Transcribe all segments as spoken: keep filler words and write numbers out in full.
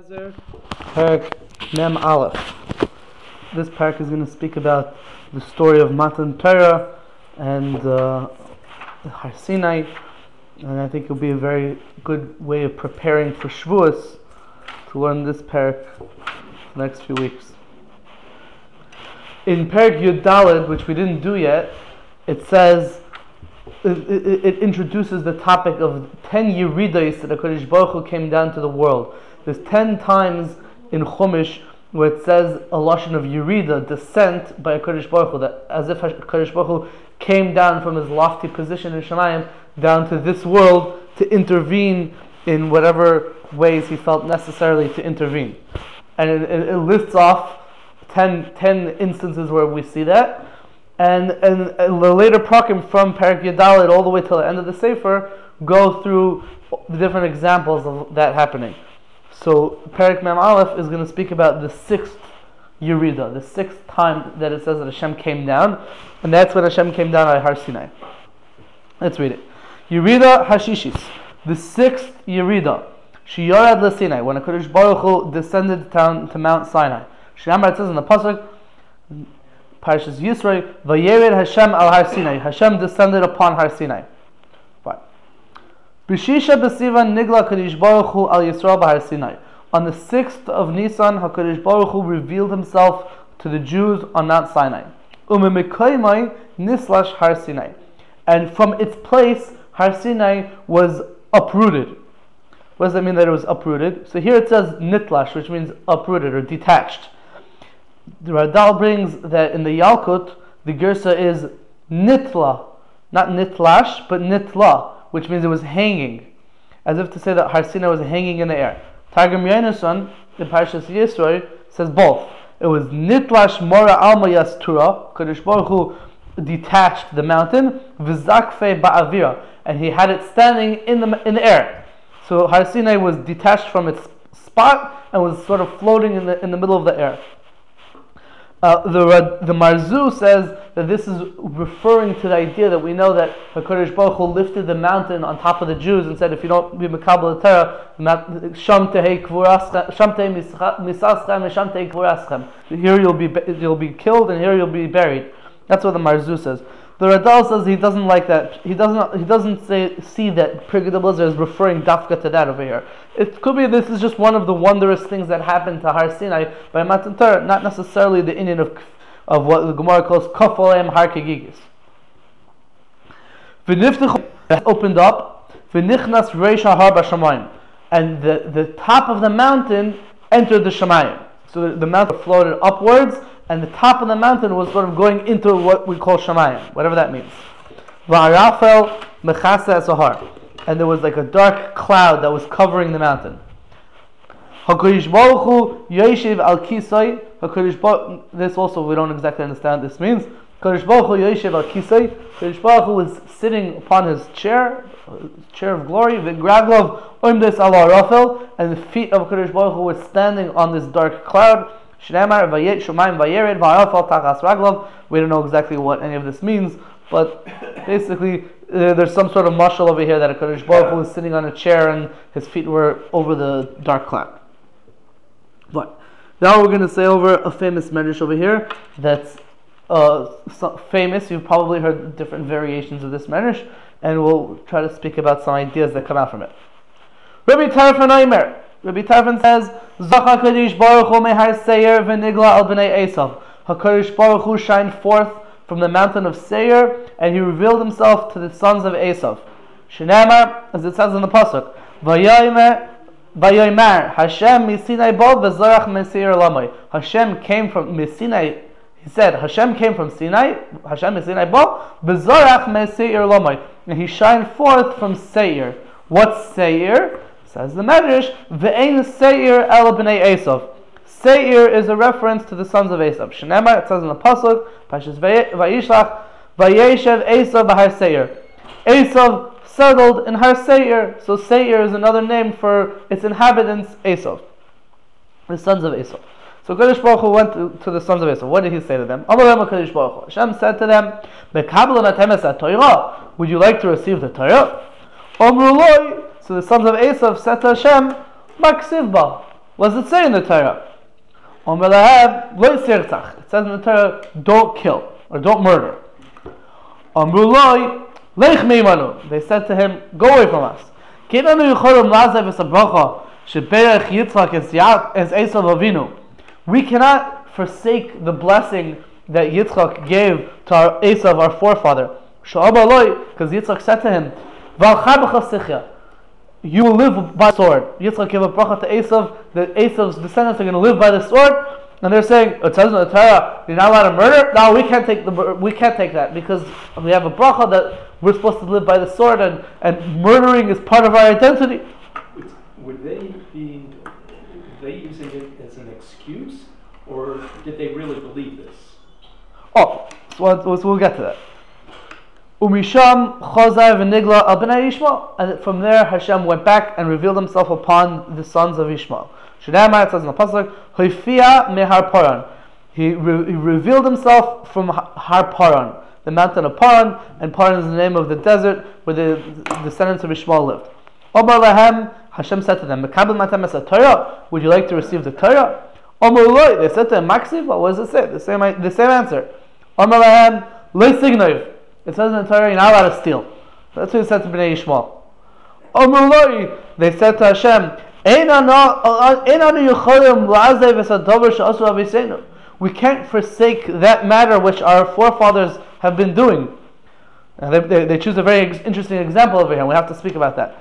Eliezer, Parak Mem Aleph. This parak is going to speak about the story of Matan Torah and uh, Har Sinai, and I think it'll be a very good way of preparing for Shavuos to learn this parak the next few weeks. In Parak Yud Daled, which we didn't do yet, it says it, it, it introduces the topic of ten Yeridos that HaKadosh Baruch Hu came down to the world. There's ten times in Chumash where it says a lashon of Yerida, descent by HaKadosh Baruch Hu, that as if HaKadosh Baruch Hu came down from his lofty position in Shemayim down to this world to intervene in whatever ways he felt necessarily to intervene. And it, it, it lists off ten, ten instances where we see that. And, and, and the later prakim from Parak Yud Daled all the way till the end of the Sefer go through the different examples of that happening. So Parak Mem Aleph is going to speak about the sixth Yerida, the sixth time that it says that Hashem came down, and that's when Hashem came down at Har Sinai. Let's read it. Yerida Hashishis, the sixth Yerida, Sheyarad LeSinai, when HaKadosh Baruch Hu descended down to Mount Sinai. Shnamar, it says in the pasuk, Parashas Yisro, Vayered Hashem al Har Sinai. Hashem descended upon Har Sinai. B'shisha b'sivan nigla HaKadosh Baruch Hu al Yisrael b'Har Sinai. On the sixth of Nisan, HaKadosh Baruch Hu revealed Himself to the Jews on Mount Sinai. Umemekaymai nislash Har Sinai. And from its place, Har Sinai was uprooted. What does that mean that it was uprooted? So here it says nitlash, which means uprooted or detached. The Radal brings that in the Yalkut, the Gersa is nitla, not nitlash, but nitla, which means it was hanging, as if to say that Har Sinai was hanging in the air. Targum Yonason, the Parashas Yisro, says both. It was nitlash mora alma yastura, Kadosh Baruch Hu detached the mountain, v'zakfe ba'avira, and He had it standing in the in the air. So Har Sinai was detached from its spot and was sort of floating in the in the middle of the air. Uh, the the Marzu says that this is referring to the idea that we know that HaKadosh Baruch Hu lifted the mountain on top of the Jews and said, if you don't be Mekabel Torah, Sham tehei kvuras, Sham tehei misaschem, and Sham tehei kvuraschem. Here you'll be you'll be killed, and here you'll be buried. That's what the Marzu says. The Radal says he doesn't like that. He doesn't. He doesn't say see that Pirkei Eliezer is referring dafka to that over here. It could be this is just one of the wondrous things that happened to Har Sinai by Matan Torah, not necessarily the inyan of of what the Gemara calls Kaf Aleim Har Kegigis. V'niftach opened up. V'nichnas Reish Har B'Shamayim, and the the top of the mountain entered the Shamayim. So the, the mountain floated upwards, and the top of the mountain was sort of going into what we call Shamayim, whatever that means. V'arafel mechasa esahar, and there was like a dark cloud that was covering the mountain. HaKadosh Baruch Hu yoshev al kisai. HaKadosh Baruch, this also we don't exactly understand what this means. HaKadosh Baruch Hu yoshev al kisai. HaKadosh Baruch Hu was sitting upon His chair, chair of glory. V'graglov oimdes al arafel, and the feet of HaKadosh Baruch Hu were standing on this dark cloud. Shneimar vayet shomayim vayered va'arafel tachas raglov. We don't know exactly what any of this means, but basically uh, there's some sort of mashal over here that HaKadosh Baruch Hu was sitting on a chair and His feet were over the dark cloud. But now we're going to say over a famous medrash over here that's uh, so famous. You've probably heard different variations of this medrash, and we'll try to speak about some ideas that come out from it. Rabbi Tarfon Omer. Rabbi Tarfon says, Zacha Kadosh Baruch Hu mehar Seir v'nigla al b'nei Esav. HaKadosh Baruch Hu shined forth from the mountain of Seir, and He revealed Himself to the sons of Esav. Shnamar, as it says in the pasuk, Vayomer Vayomer Hashem misinai bo v'zarach meseir lamai. Hashem came from Sinai. He said Hashem came from Sinai. Hashem misinai bo v'zarach meseir lamai, and He shined forth from Seir. What's Seir? Says the Medrash, Ve'ein Seir el b'nei Esav. Seir is a reference to the sons of Esav. Shnema, it says in the pasuk, Parshas Vayishlach, Vayeshev Esav b'Har Seir. Esav settled in Har Seir. So Seir is another name for its inhabitants, Esav, the sons of Esav. So Kadosh Baruch Hu went to, to the sons of Esav. What did He say to them? Amalem Kadosh Baruch Hu. Hashem said to them, Mekabel atem es Torah. Would you like to receive the Torah? Amru loi. So the sons of Esav said to Hashem, Maksiv ba. What does it say in the Torah? It says in the Torah, don't kill, or don't murder. They said to him, go away from us. We cannot forsake the blessing that Yitzchak gave to our Esav, our forefather. Because Yitzchak said to him, you will live by the sword. Yitzchak gave a bracha to Esav, that Esav's descendants are going to live by the sword. And they're saying, it says in the Torah, you're not allowed to murder? No, we can't take the we can't take that, because we have a bracha that we're supposed to live by the sword, and, and murdering is part of our identity. Would they be were they using it as an excuse, or did they really believe this? Oh, so we'll, so we'll get to that. Umisham Chazar v'nigla al b'nai Yishmael, and from there Hashem went back and revealed Himself upon the sons of Ishmael. Shneimar, it says in the pasuk, Hoifia mehar Paran. He, re- he revealed Himself from Har Paran, the mountain of Paran, and Paran is the name of the desert where the, the descendants of Ishmael lived. Omar lahem, Hashem said to them, Mekabel matam es Torah. Would you like to receive the Torah? Omar loi, they said to him, Maksiv. What does it say? The same, the same answer. Omar lahem, loi signov. It says in the Torah, you're not allowed to steal. That's what it said to Bnei Yishmael. Omar loi, they said to Hashem, we can't forsake that matter which our forefathers have been doing. And they, they, they choose a very ex- interesting example over here. We have to speak about that.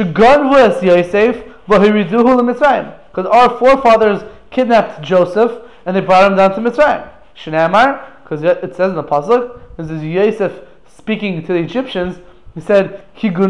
Because our forefathers kidnapped Joseph and they brought him down to Mitzrayim. Shneimar, because it says in the pasuk, this is Yosef speaking to the Egyptians. He said,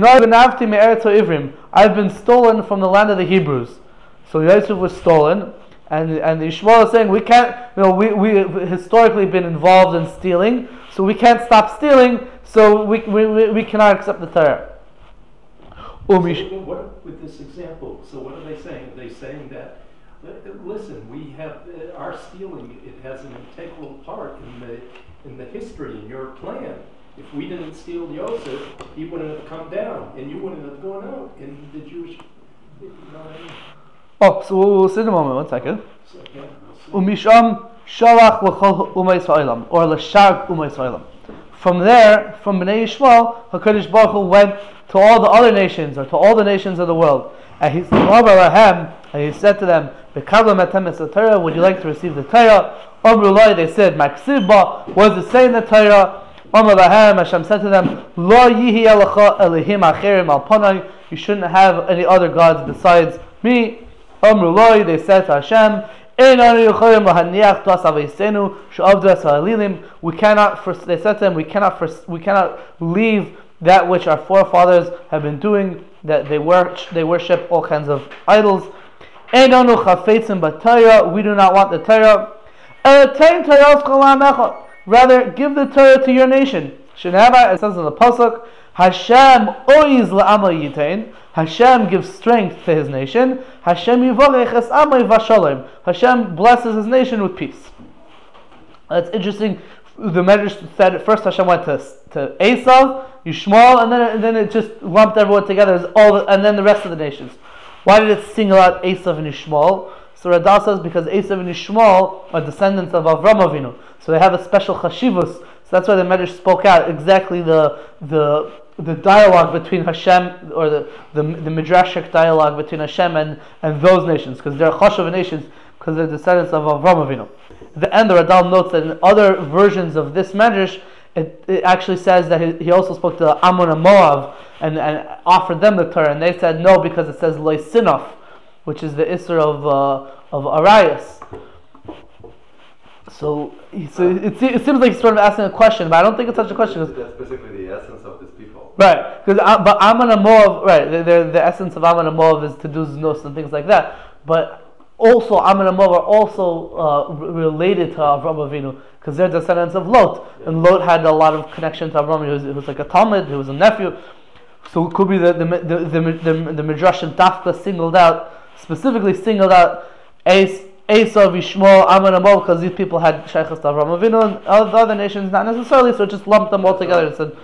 I've been stolen from the land of the Hebrews. So Yosef was stolen, and and the Yishmael is saying, we can't, you know, we we have historically been involved in stealing, so we can't stop stealing, so we we, we, we cannot accept the Torah. So what with this example? So what are they saying? Are they saying that, listen, we have uh, our stealing, it has an integral part in the in the history, in your plan. If we didn't steal Yosef, he wouldn't have come down, and you wouldn't have gone out in the Jewish. You know what I mean? Oh, so we'll, we'll sit a moment. One second. Umisham shalach l'chol umay Yisraelim, or l'shag umay Yisraelim. From there, from Bnei Yishmael, Hakadosh Baruch Hu went to all the other nations, or to all the nations of the world. And he said, and he said to them, "Bekavla matem es Torah. Would you like to receive the Torah?" Amru Loi, they said, "Maksiba." What does it say in the Torah? Amar lahem, Hashem said to them, Lo yihi elacha elihim acherim al panai. You shouldn't have any other gods besides me. Amru Loi, they said to Hashem, we cannot, for, they said to him, we cannot, for, we cannot leave that which our forefathers have been doing, that they worship, they worship all kinds of idols. We do not want the Torah. Rather, give the Torah to your nation. It says in the pasuk, Hashem oiz la'ama yitain. Hashem gives strength to His nation. Hashem yivorech es amay v'shalom. Hashem blesses His nation with peace. That's interesting. The Medrash said first Hashem went to to Esav, Yishmael, and then and then it just lumped everyone together as all, the, and then the rest of the nations. Why did it single out Esav and Yishmael? So Radah says because Esav and Yishmael are descendants of Avram Avinu, so they have a special chashivus. So that's why the Medrash spoke out exactly the the the dialogue between Hashem, or the the, the midrashic dialogue between Hashem and, and those nations, because they're chashuv nations, because they're descendants of Avram Avinu. At the end, the Radal notes that in other versions of this Medrash, it, it actually says that he, he also spoke to Ammon and Moab and, and offered them the Torah, and they said no because it says Lo Sinaf, which is the Isser of uh, of Arias. So, so it, it seems like he's sort of asking a question, but I don't think it's such a question. That's basically the essence of these people. Right, because uh, but Ammon and Moab, right, they're, they're, the essence of Ammon and Moab is to do znos and things like that. But also, Ammon and Moab are also uh, related to Avram Avinu, because they're descendants of Lot, yeah. And Lot had a lot of connection to Avram. He was, he was like a Talmud, he was a nephew. So it could be that the the the, the, the, the Midrash and Dafka singled out, specifically singled out Esav, Yishmael, Ammon and Moab, because these people had shaykhs to Avram Avinu, and the other nations not necessarily. So it just lumped them all together and said, at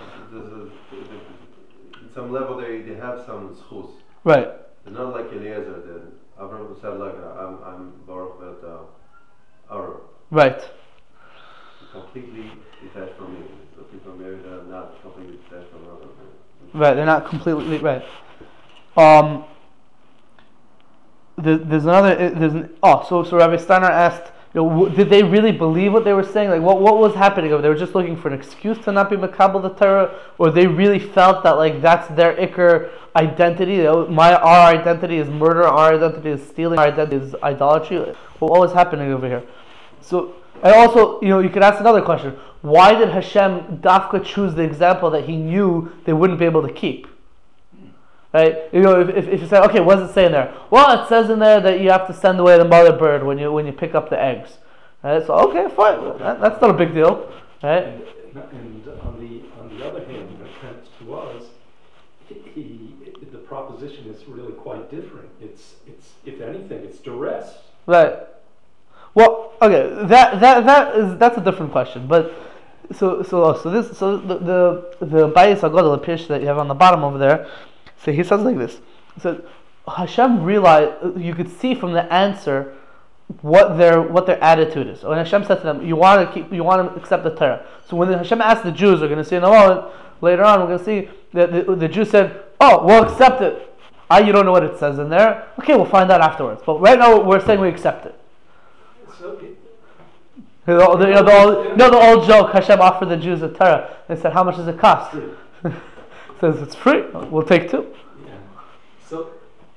some level they, they have some schus. Right. They're not like Eliezer, the Abraham said like uh, I'm I'm Baruch with uh, our Right. completely detached from me. So people married are not completely detached from other. Right, they're not completely right. Um, there, there's another. There's an, oh, so so Rabbi Steiner asked, you know, w- did they really believe what they were saying? Like, what what was happening? They were just looking for an excuse to not be makabel the Torah, or they really felt that like that's their ikar identity. You know, my our identity is murder, our identity is stealing, our identity is idolatry. Well, what was happening over here? So, and also, you know, you could ask another question: why did Hashem dafka choose the example that He knew they wouldn't be able to keep? Right? You know, if, if, if you say, okay, what does it say in there? Well, it says in there that you have to send away the mother bird when you when you pick up the eggs. Right? So, okay, fine. That, that's not a big deal. Right? And, and on the on the other hand, when it comes to us, he, the proposition is really quite different. It's it's if anything, it's duress. Right. Well, okay, that that that is that's a different question. But so so so this so the the the Bayis Hagadol, the pish that you have on the bottom over there. So he says like this. So Hashem realized, you could see from the answer what their what their attitude is. So when Hashem said to them, "You want to keep, you want to accept the Torah." So when Hashem asked the Jews, we're going to see in a moment later on, we're going to see that the, the Jews said, "Oh, we'll accept it." Ah, you don't know what it says in there. Okay, we'll find out afterwards. But right now, we're saying we accept it. So it, You know, the, you know, the old, you know the old joke. Hashem offered the Jews a Torah. They said, "How much does it cost?" Says it's free. We'll take two. yeah. So.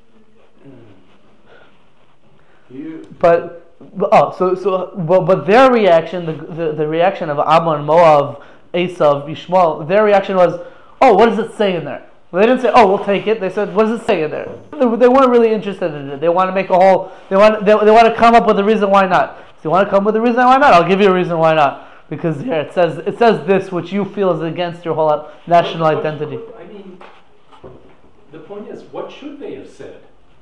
You But oh, so so but, but their reaction, the, the the reaction of Ammon, Moab, Esav, Yishmael, their reaction was, oh, what does it say in there? Well, they didn't say, oh, we'll take it. They said, what does it say in there? They, they weren't really interested in it. They want to make a whole. They want they, they want to come up with a reason why not. So you want to come up with a reason why not? I'll give you a reason why not. Because here it says it says this, which you feel is against your whole national What- what- identity. what- I mean, the point is, what should they have said?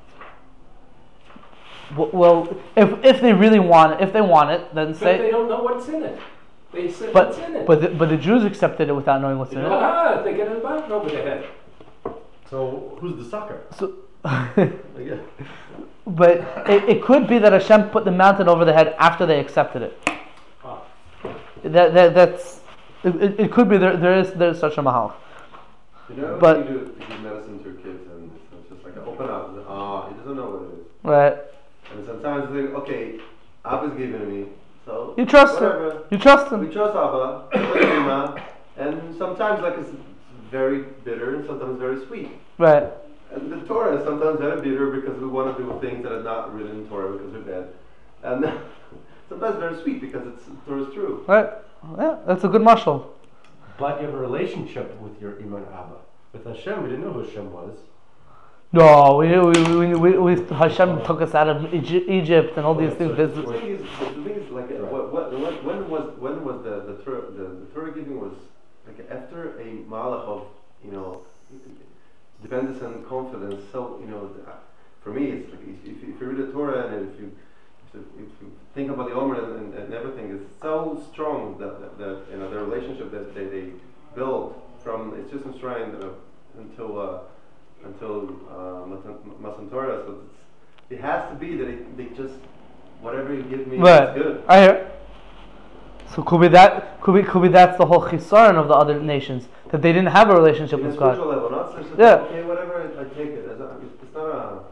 W- Well, if if they really want it, if they want it, then But they say. don't know what's in it. They said But what's in it. but the, but the Jews accepted it without knowing what's in it. Ah, they get it about over their head. so who's the sucker? So, Yeah. but it, it could be that Hashem put the mountain over their head after they accepted it. Ah. That that that's it, it, it could be there there is there is such a mahal. You know, But- you do you give medicine to your kids and it's just like open up. Ah, he doesn't know what it is. Right? And sometimes they think, okay, Abba's giving me, so You trust him. whatever. You trust We him. trust Abba, we trust Ima, and sometimes like it's very bitter and sometimes very sweet. Right? And the Torah is sometimes very bitter because we want to do things that are not written in Torah because we're bad. And sometimes very sweet because it's Torah is true. Right? Yeah, that's a good mashal. But you have a relationship with your Iman Abba. With Hashem, we didn't know who Hashem was. No, we we, we, we, we Hashem took us out of Egypt, Egypt and all these things. The There's- thing is, the thing is like, uh, what, what, what, when was when was the the Torah, the, the Torah giving was like after a malach of, you know, dependence and confidence. So you know, the, for me, it's like if, if, if you read the Torah and if you if you, if you think about the Omer and, and, and everything, is so strong that, that, that you know the relationship that they, they build from it's just enshrined uh, until uh, until uh, Matan- Matan Torah. So it's, it has to be that it, they just whatever you give me Right. is good. I hear. So could be that could be could be that's the whole chisaron of the other nations, that they didn't have a relationship In a with God. spiritual level, not such a Yeah. okay, whatever I, I take it. It's not, it's not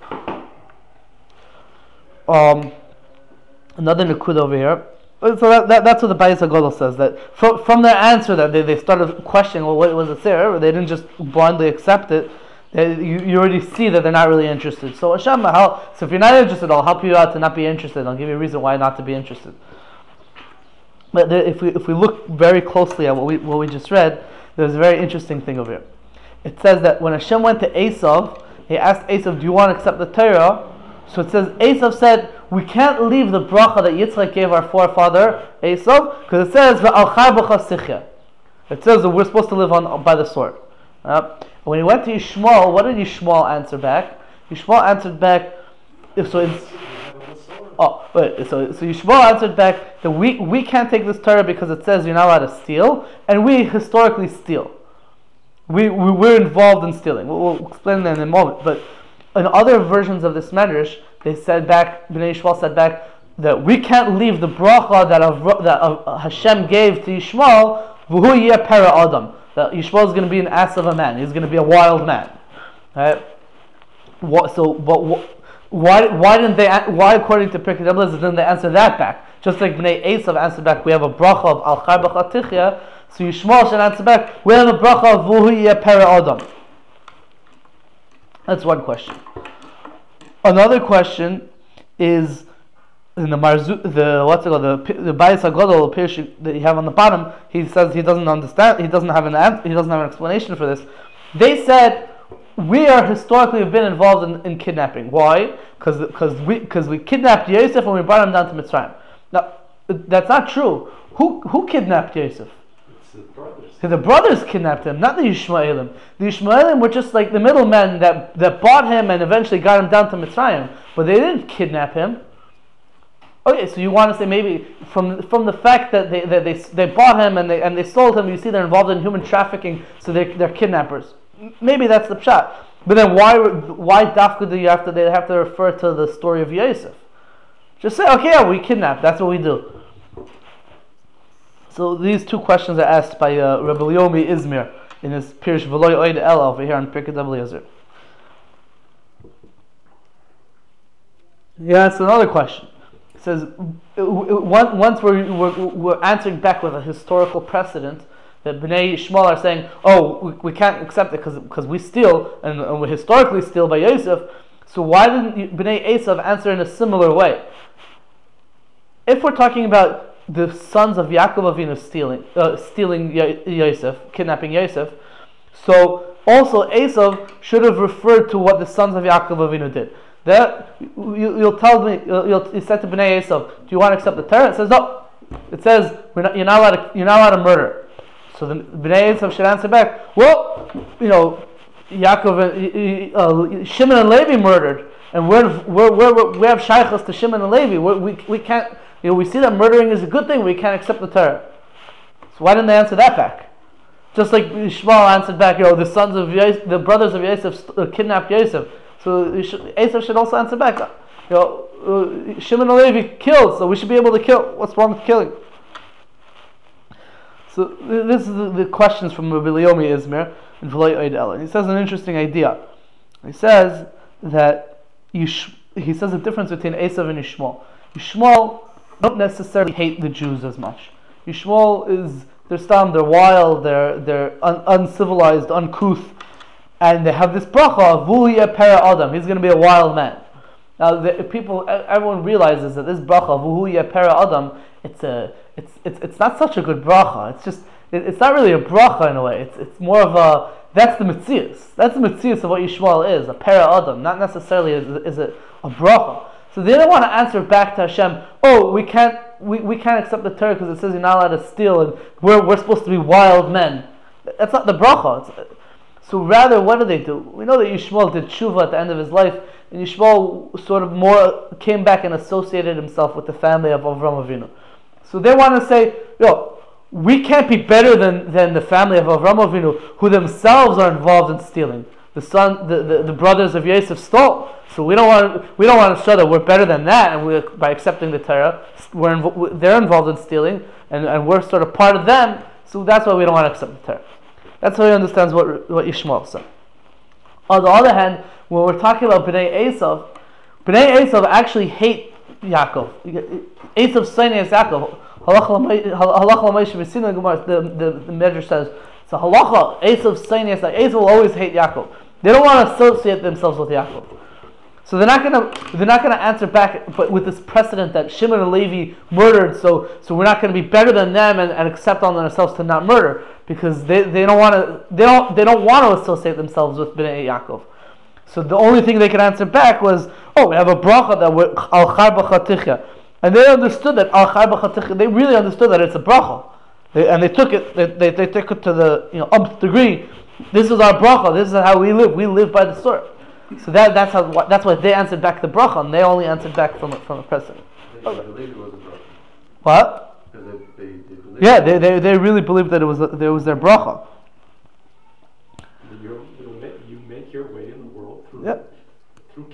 a Um, another nikud over here. So that, that that's what the Bayis Hagadol says, that from from their answer that they, they started questioning, well, what was it there? They didn't just blindly accept it. They, you, you already see that they're not really interested. So Hashem, I'll, so if you're not interested, I'll help you out to not be interested. I'll give you a reason why not to be interested. But there, if we if we look very closely at what we what we just read, there's a very interesting thing over here. It says that when Hashem went to Esav, he asked Esav, "Do you want to accept the Torah?" So it says Esav said, "We can't leave the bracha that Yitzchak gave our forefather Esav, because it says V'alchai b'cha sichya." It says that we're supposed to live on by the sword. Uh, when he went to Yishmael, what did Yishmael answer back? Yishmael answered back. If so, it's, oh wait. So so Yishmael answered back that we we can't take this Torah because it says you're not allowed to steal, and we historically steal. We, we we're involved in stealing. We'll, we'll explain that in a moment. But in other versions of this medrash, they said back, Bnei Yishmael said back, that we can't leave the bracha that, Avra, that uh, Hashem gave to Yishmael, v'hu yeh para adam. That Yishmael is going to be an ass of a man. He's going to be a wild man. Right? What, so, but why? Why didn't they? Why, according to Pirkei Eliezer, didn't they answer that back? Just like Bnei Esav answered back, we have a bracha of al chai b'chatichya. So Yishmael should answer back, we have a bracha of v'hu yeh para adam. That's one question. Another question is in the marzu, the what's it called, the the Bayis Hagadol Pirush that you have on the bottom. He says he doesn't understand. He doesn't have an answer, he doesn't have an explanation for this. They said we are historically have been involved in, in kidnapping. Why? Because because we because we kidnapped Yosef and we brought him down to Mitzrayim. Now that's not true. Who who kidnapped Yosef? It's the brothers. The brothers kidnapped him, not the Yishmaelim. The Yishmaelim were just like the middlemen that, that bought him and eventually got him down to Mitzrayim. But they didn't kidnap him. Okay, so you want to say maybe from from the fact that they that they, they bought him and they and they sold him, you see they're involved in human trafficking, so they're, they're kidnappers. Maybe that's the pshat. But then why why dafka do you have to they have to refer to the story of Yosef? Just say, okay, yeah, we kidnapped. That's what we do. So these two questions are asked by uh, Rabbi Yomi Izmir in his Pirush V'lo Yoed El over here on Pirkei Eliezer. Yeah, that's another question. It says once we're, we're we're answering back with a historical precedent that Bnei Yishmael are saying, oh, we, we can't accept it because because we steal and, and we historically steal by Yosef. So why didn't Bnei Esav answer in a similar way? If we're talking about the sons of Yaakov Avinu stealing, uh, stealing Yosef, kidnapping Yosef, so also Esav should have referred to what the sons of Yaakov Avinu did. That you, you'll tell me, you'll, you said to Bnei Esav, do you want to accept the Torah? It says no. It says we're not, you're not allowed to, you're not allowed to murder. So the Bnei Esav should answer back, well, you know, Yaakov, uh, Shimon and Levi murdered, and we're, we're, we're, we have shaychus to Shimon and Levi. We're, we we can't. You know, we see that murdering is a good thing. We can't accept the Torah. So why didn't they answer that back? Just like Yishmael answered back, you know, the sons of Yosef, the brothers of Yosef uh, kidnapped Yosef. So Esav should also answer back. You know, uh, Shimon and Levi killed, so we should be able to kill. What's wrong with killing? So this is the, the questions from Rabbi Yomi Izmir and V'lo Yoed El. And he says an interesting idea. He says that Yish, he says the difference between Esav and Yishmael. Yishmael don't necessarily hate the Jews as much. Yishmael is, they're stam, they're wild, they're they're un, uncivilized, uncouth, and they have this bracha, v'hu yeh para adam. He's going to be a wild man. Now, the, people, everyone realizes that this bracha, v'hu yeh para adam, it's a, it's it's it's not such a good bracha. It's just, it, it's not really a bracha in a way. It's it's more of a, that's the mitzias. That's the mitzias of what Yishmael is, a para adam. Not necessarily is, is it a bracha. So they don't want to answer back to Hashem, oh, we can't we, we can't accept the Torah because it says you're not allowed to steal and we're we're supposed to be wild men. That's not the bracha. It's, so rather, what do they do? We know that Yishmael did tshuva at the end of his life, and Yishmael sort of more came back and associated himself with the family of Avram Avinu. So they want to say, yo, we can't be better than, than the family of Avram Avinu, who themselves are involved in stealing. The son, the, the, the brothers of Yosef stole. So we don't want we don't want to show that we're better than that, and we by accepting the Torah, we're invo- they're involved in stealing, and, and we're sort of part of them. So that's why we don't want to accept the Torah. That's how he understands what what Yishmael said. On the other hand, when we're talking about Bnei Esav, Bnei Esav actually hate Yaakov. Esav Seinei is Yaakov. Halacha l'Moshe v'Sina Gemara. The the the Medrash says it's a halacha. Esav Seinei is Esav will always hate Yaakov. They don't want to associate themselves with Yaakov. So they're not gonna they're not gonna answer back, but with this precedent that Shimon and Levi murdered, so so we're not gonna be better than them and, and accept on themselves to not murder, because they, they don't want to they don't they don't want to associate themselves with Bnei Yaakov. So the only thing they could answer back was, oh, we have a bracha that we're al chai b'chatichya, and they understood that al chai b'chatichya. They really understood that it's a bracha, they, and they took it they, they they took it to the you know umpth degree. This is our bracha. This is how we live. We live by the sword. So that that's how that's why they answered back the bracha, and they only answered back from from a precedent. They okay. believed it was a bracha. What? They, they, they yeah, they, they they really believed that it was there was their bracha. You're, you make, you make your way in the world through yeah. through killing.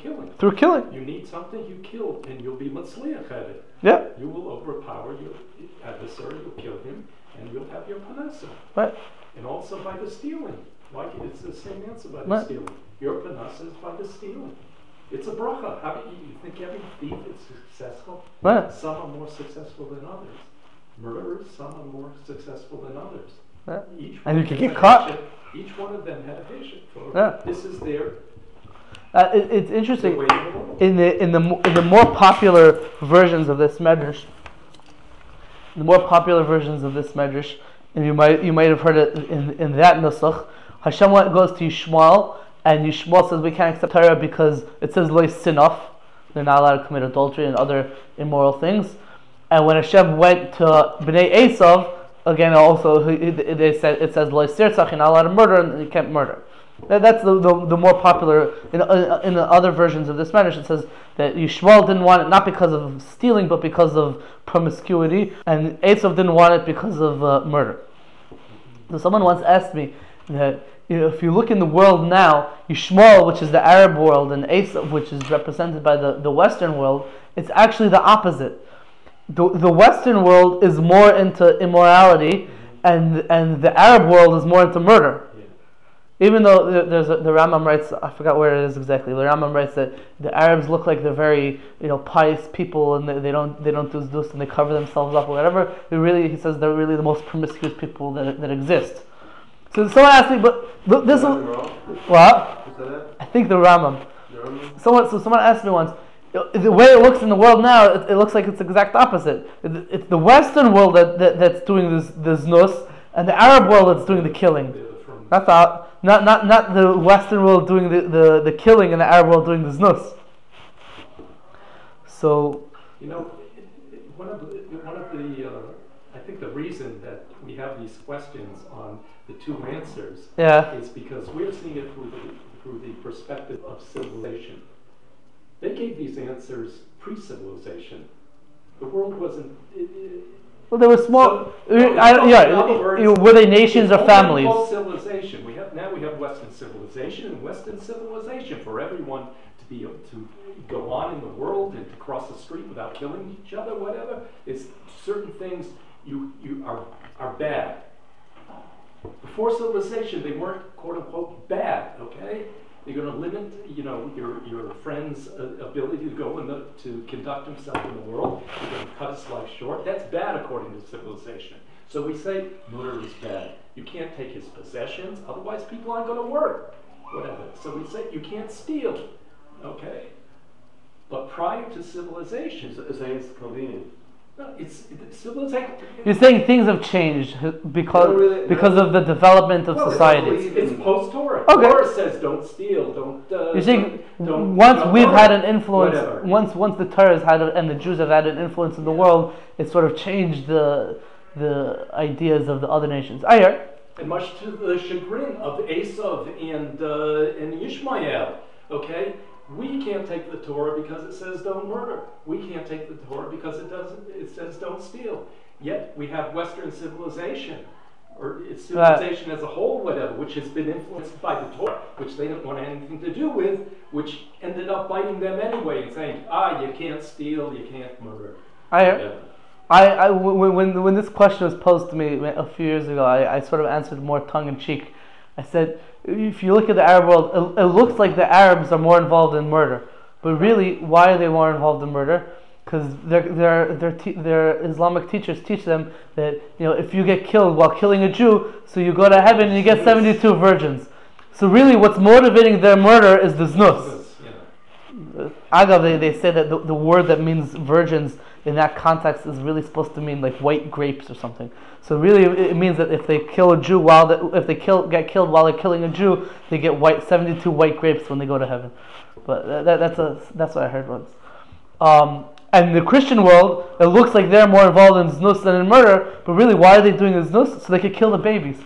through killing. You need something, you kill, and you'll be matzliach at it. Yeah. You will overpower your adversary, you'll kill him, and you'll have your panasa. Right. And also by the stealing. Like it's the same answer by the Right. stealing. Your panasa is by the stealing. It's a bracha. How do you, you think every thief is successful? Right. Some are more successful than others. Murderers, some are more successful than others. Yeah. Each And one you can has get a caught. vision. Each one of them had a vision for Yeah. this is their Uh, it, it's the interesting. way of the world. In the in the mo- in the more popular versions of this medrash, the more popular versions of this medrash, and you might you might have heard it in in that nusach. Hashem goes to Yishmael, and Yishmael says we can't accept Torah because it says lo sinaf. They're not allowed to commit adultery and other immoral things. And when Hashem went to Bnei Esav, again also he- he- they said it says lo sirtzach, you're not allowed to murder, and you can't murder. That- That's the, the, the more popular in uh, in the other versions of this medrash. It says that Yishmael didn't want it not because of stealing, but because of promiscuity, and Esav didn't want it because of uh, murder. So someone once asked me that, you know, if you look in the world now, Yishmael, which is the Arab world, and Esav, which is represented by the, the Western world, it's actually the opposite. The, the Western world is more into immorality, and and the Arab world is more into murder. Even though the- there's a, the Rambam writes, I forgot where it is exactly. The Rambam writes that the Arabs look like they're very, you know, pious people, and they, they don't they don't do this, and they cover themselves up or whatever. They really, he says, they're really the most promiscuous people that that exist. So someone asked me, but look, this Is that is wrong? what Is that it? I think the Rambam. The Rambam? Someone so someone asked me once, the way it looks in the world now, it, it looks like it's the exact opposite. It, it's the Western world that, that that's doing this this nus, and the Arab world that's doing the killing. They're from That's all. Not not not the Western world doing the, the, the killing and the Arab world doing the znus. So You know, it- it- one of the, one of the, uh, I think the reason that we have these questions on the two answers yeah, is because we're seeing it through the, through the perspective of civilization. They gave these answers pre-civilization. The world wasn't, it, it, well, there were small. So, no, I, no, yeah, in other words, you know, were they nations or it's families? only called civilization. We have now we have Western civilization and Western civilization for everyone to be able to go on in the world and to cross the street without killing each other, whatever. It's certain things you you are are bad. Before civilization, they weren't quote unquote bad. Okay, they're going to limit, you know, your your friend's uh, ability to go in the to conduct himself in the world. They're going to cut his life short. That's bad according to civilization. So we say murder is bad. You can't take his possessions, otherwise people aren't going to work. Whatever. So we say you can't steal. Okay. But prior to civilization, It's saying it's convenient. no, it's it, civilization. You're saying things have changed because No, really, because no. of the development of Well, society. It's, it's post-Torah. Okay. Torah says don't steal, don't. Uh, You're saying don't, don't, once don't we've murder, had an influence, whatever. once once the Torah has had a, and the Jews have had an influence in the world, it sort of changed the the ideas of the other nations. I hear. And much to the chagrin of Esav and uh, and Ishmael. Okay, we can't take the Torah because it says don't murder. We can't take the Torah because it doesn't. It says don't steal. Yet we have Western civilization, or it's civilization as a whole, whatever, which has been influenced by the Torah, which they didn't want anything to do with, which ended up biting them anyway and saying, ah, you can't steal, you can't murder. I hear. Whatever. I, I when, when when this question was posed to me a few years ago, I, I sort of answered more tongue in cheek. I said, if you look at the Arab world, it, it looks like the Arabs are more involved in murder, but really, why are they more involved in murder? Because their their their te- their Islamic teachers teach them that, you know, if you get killed while killing a Jew, so you go to heaven and you get seventy-two virgins. So really, what's motivating their murder is the znus. Yeah. Agav, they, they say that the, the word that means virgins in that context is really supposed to mean like white grapes or something. So really, it, it means that if they kill a Jew while the, if they kill get killed while they're killing a Jew, they get white seventy-two white grapes when they go to heaven. But that, that, that's a that's what I heard once. Um, and the Christian world, it looks like they're more involved in znus than in murder. But really, why are they doing the znus? So they could kill the babies.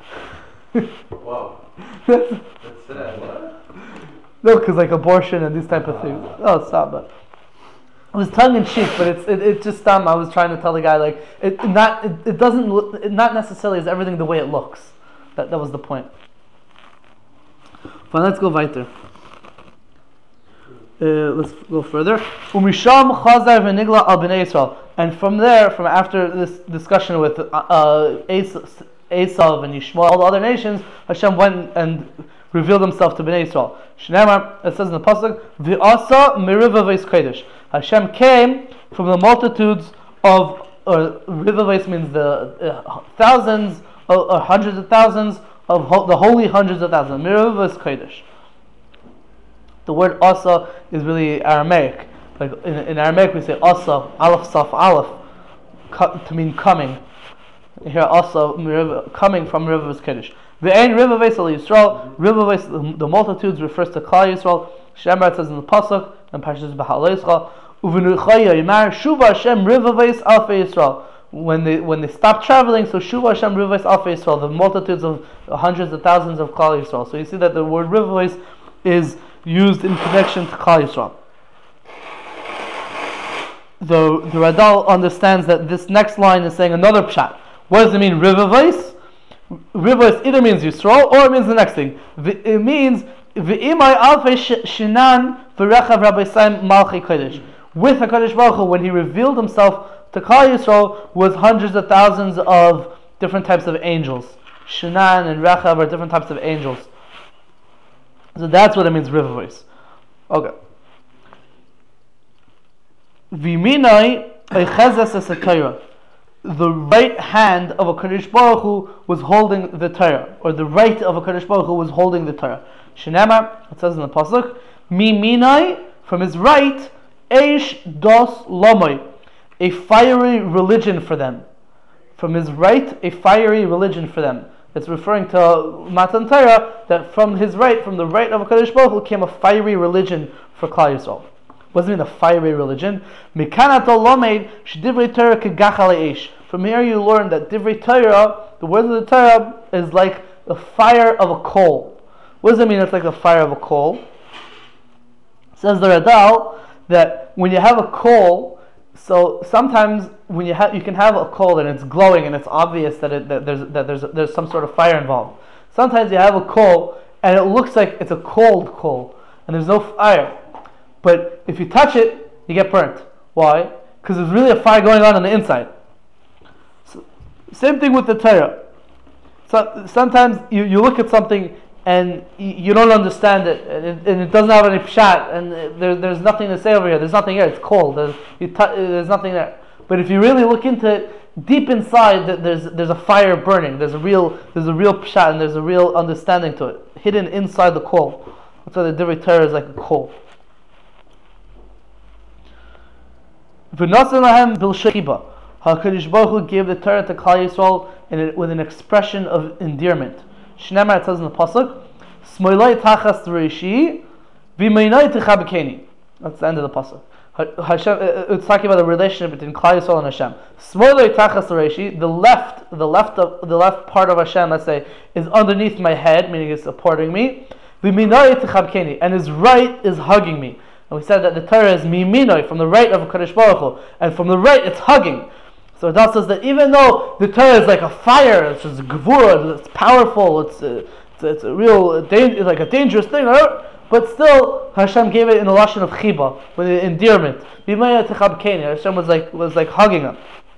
Wow. That's sad. What? No, because like abortion and these type of things. Oh, stop it. It was tongue in cheek, but it's it, it just um I was trying to tell the guy like it not it, it doesn't look, it not necessarily is everything the way it looks. That that was the point. But let's go weiter. Uh, let's go further. Umisham Chazar v'nigla al bnei Yisrael. And from there, from after this discussion with uh, Esav and Yishmael, all the other nations, Hashem went and revealed Himself to Bnei Yisrael. Shneimar, it says in the pasuk, V'asa merivavos kodesh. Hashem came from the multitudes of, or rivavos means the uh, thousands, or, or hundreds of thousands of ho- the holy hundreds of thousands. Merivavos kodesh. The word asa is really Aramaic. Like in, in Aramaic we say asa, aleph saf aleph, co- to mean coming. Here asa, coming from Rivavos Kodesh. Ve'ein Rivavos al Yisrael, Rivavos, the multitudes refers to Klal Yisrael. Shemar says in the pasuk and Parshas Beha'aloscha, Uvenuchaya Yimar Shuva Hashem Rivavos Alfei Yisrael. When they when they stop traveling, so Shuva Hashem Rivavos Alfei Yisrael, the multitudes of hundreds of thousands of Klal Yisrael. So you see that the word Rivavos is used in connection to Klal Yisrael. The, the Radal understands that this next line is saying another pshat. What does it mean, Rivavos? Rivavos either means Yisrael or it means the next thing. It means V'imai alfei shinan v'rechav Rabbi Saim malchi kodesh. With HaKadosh Baruch Hu, when He revealed Himself to Klal Yisrael, was hundreds of thousands of different types of angels. Shinan and Rechav are different types of angels. So that's what it means, Rivavos. Okay. V'minai eichezes es Torah. The right hand of a Kadosh Baruch Hu was holding the Torah, or the right of a Kadosh Baruch Hu was holding the Torah. Shenamar, it says in the pasuk, Mi minai, from his right, eish dos lomoi, a fiery religion for them. From his right, a fiery religion for them. It's referring to Matan Torah, that from his right, from the right of a Kadosh Baruch Hu, came a fiery religion for Klal Yisrael. What does it mean, a fiery religion? From here you learn that Divrei Torah, the words of the Torah, is like the fire of a coal. What does it mean it's like the fire of a coal? It says the Radal that when you have a coal, so sometimes when you have, you can have a coal and it's glowing and it's obvious that, it, that there's that there's there's some sort of fire involved. Sometimes you have a coal and it looks like it's a cold coal and there's no fire. But if you touch it, you get burnt. Why? Because there's really a fire going on on the inside. So, same thing with the Torah. So, sometimes you, you look at something and you, you don't understand it and, it, and it doesn't have any pshat, and it, there, there's nothing to say over here. There's nothing here. It's cold. There's, you t- there's nothing there. But if you really look into it, deep inside, there's there's a fire burning. There's a real there's a real pshat and there's a real understanding to it, hidden inside the coal. That's why the Divrei Torah is like a coal. HaKadosh Baruch Hu gave the Torah to Klal Yisrael in a, with an expression of endearment. Shneimar, it says in the pasuk, "Smoilai tachas reishi, v'meinai techabekeni." That's the end of the pasuk. Hashem, it's talking about the relationship between Klal Yisrael and Hashem. Smoilai tachas reishi, the left, the left of the left part of Hashem, let's say, is underneath my head, meaning it's supporting me. V'meinai techabekeni, and his right is hugging me. And we said that the Torah is miminoi, from the right of a Kadosh Baruch Hu, and from the right it's hugging. So Radak says that even though the Torah is like a fire, it's just gevura, it's powerful, it's a, it's, a, it's a real, it's like a dangerous thing, but still Hashem gave it in the lashon of chiba, with the endearment. Hashem was like was like hugging him.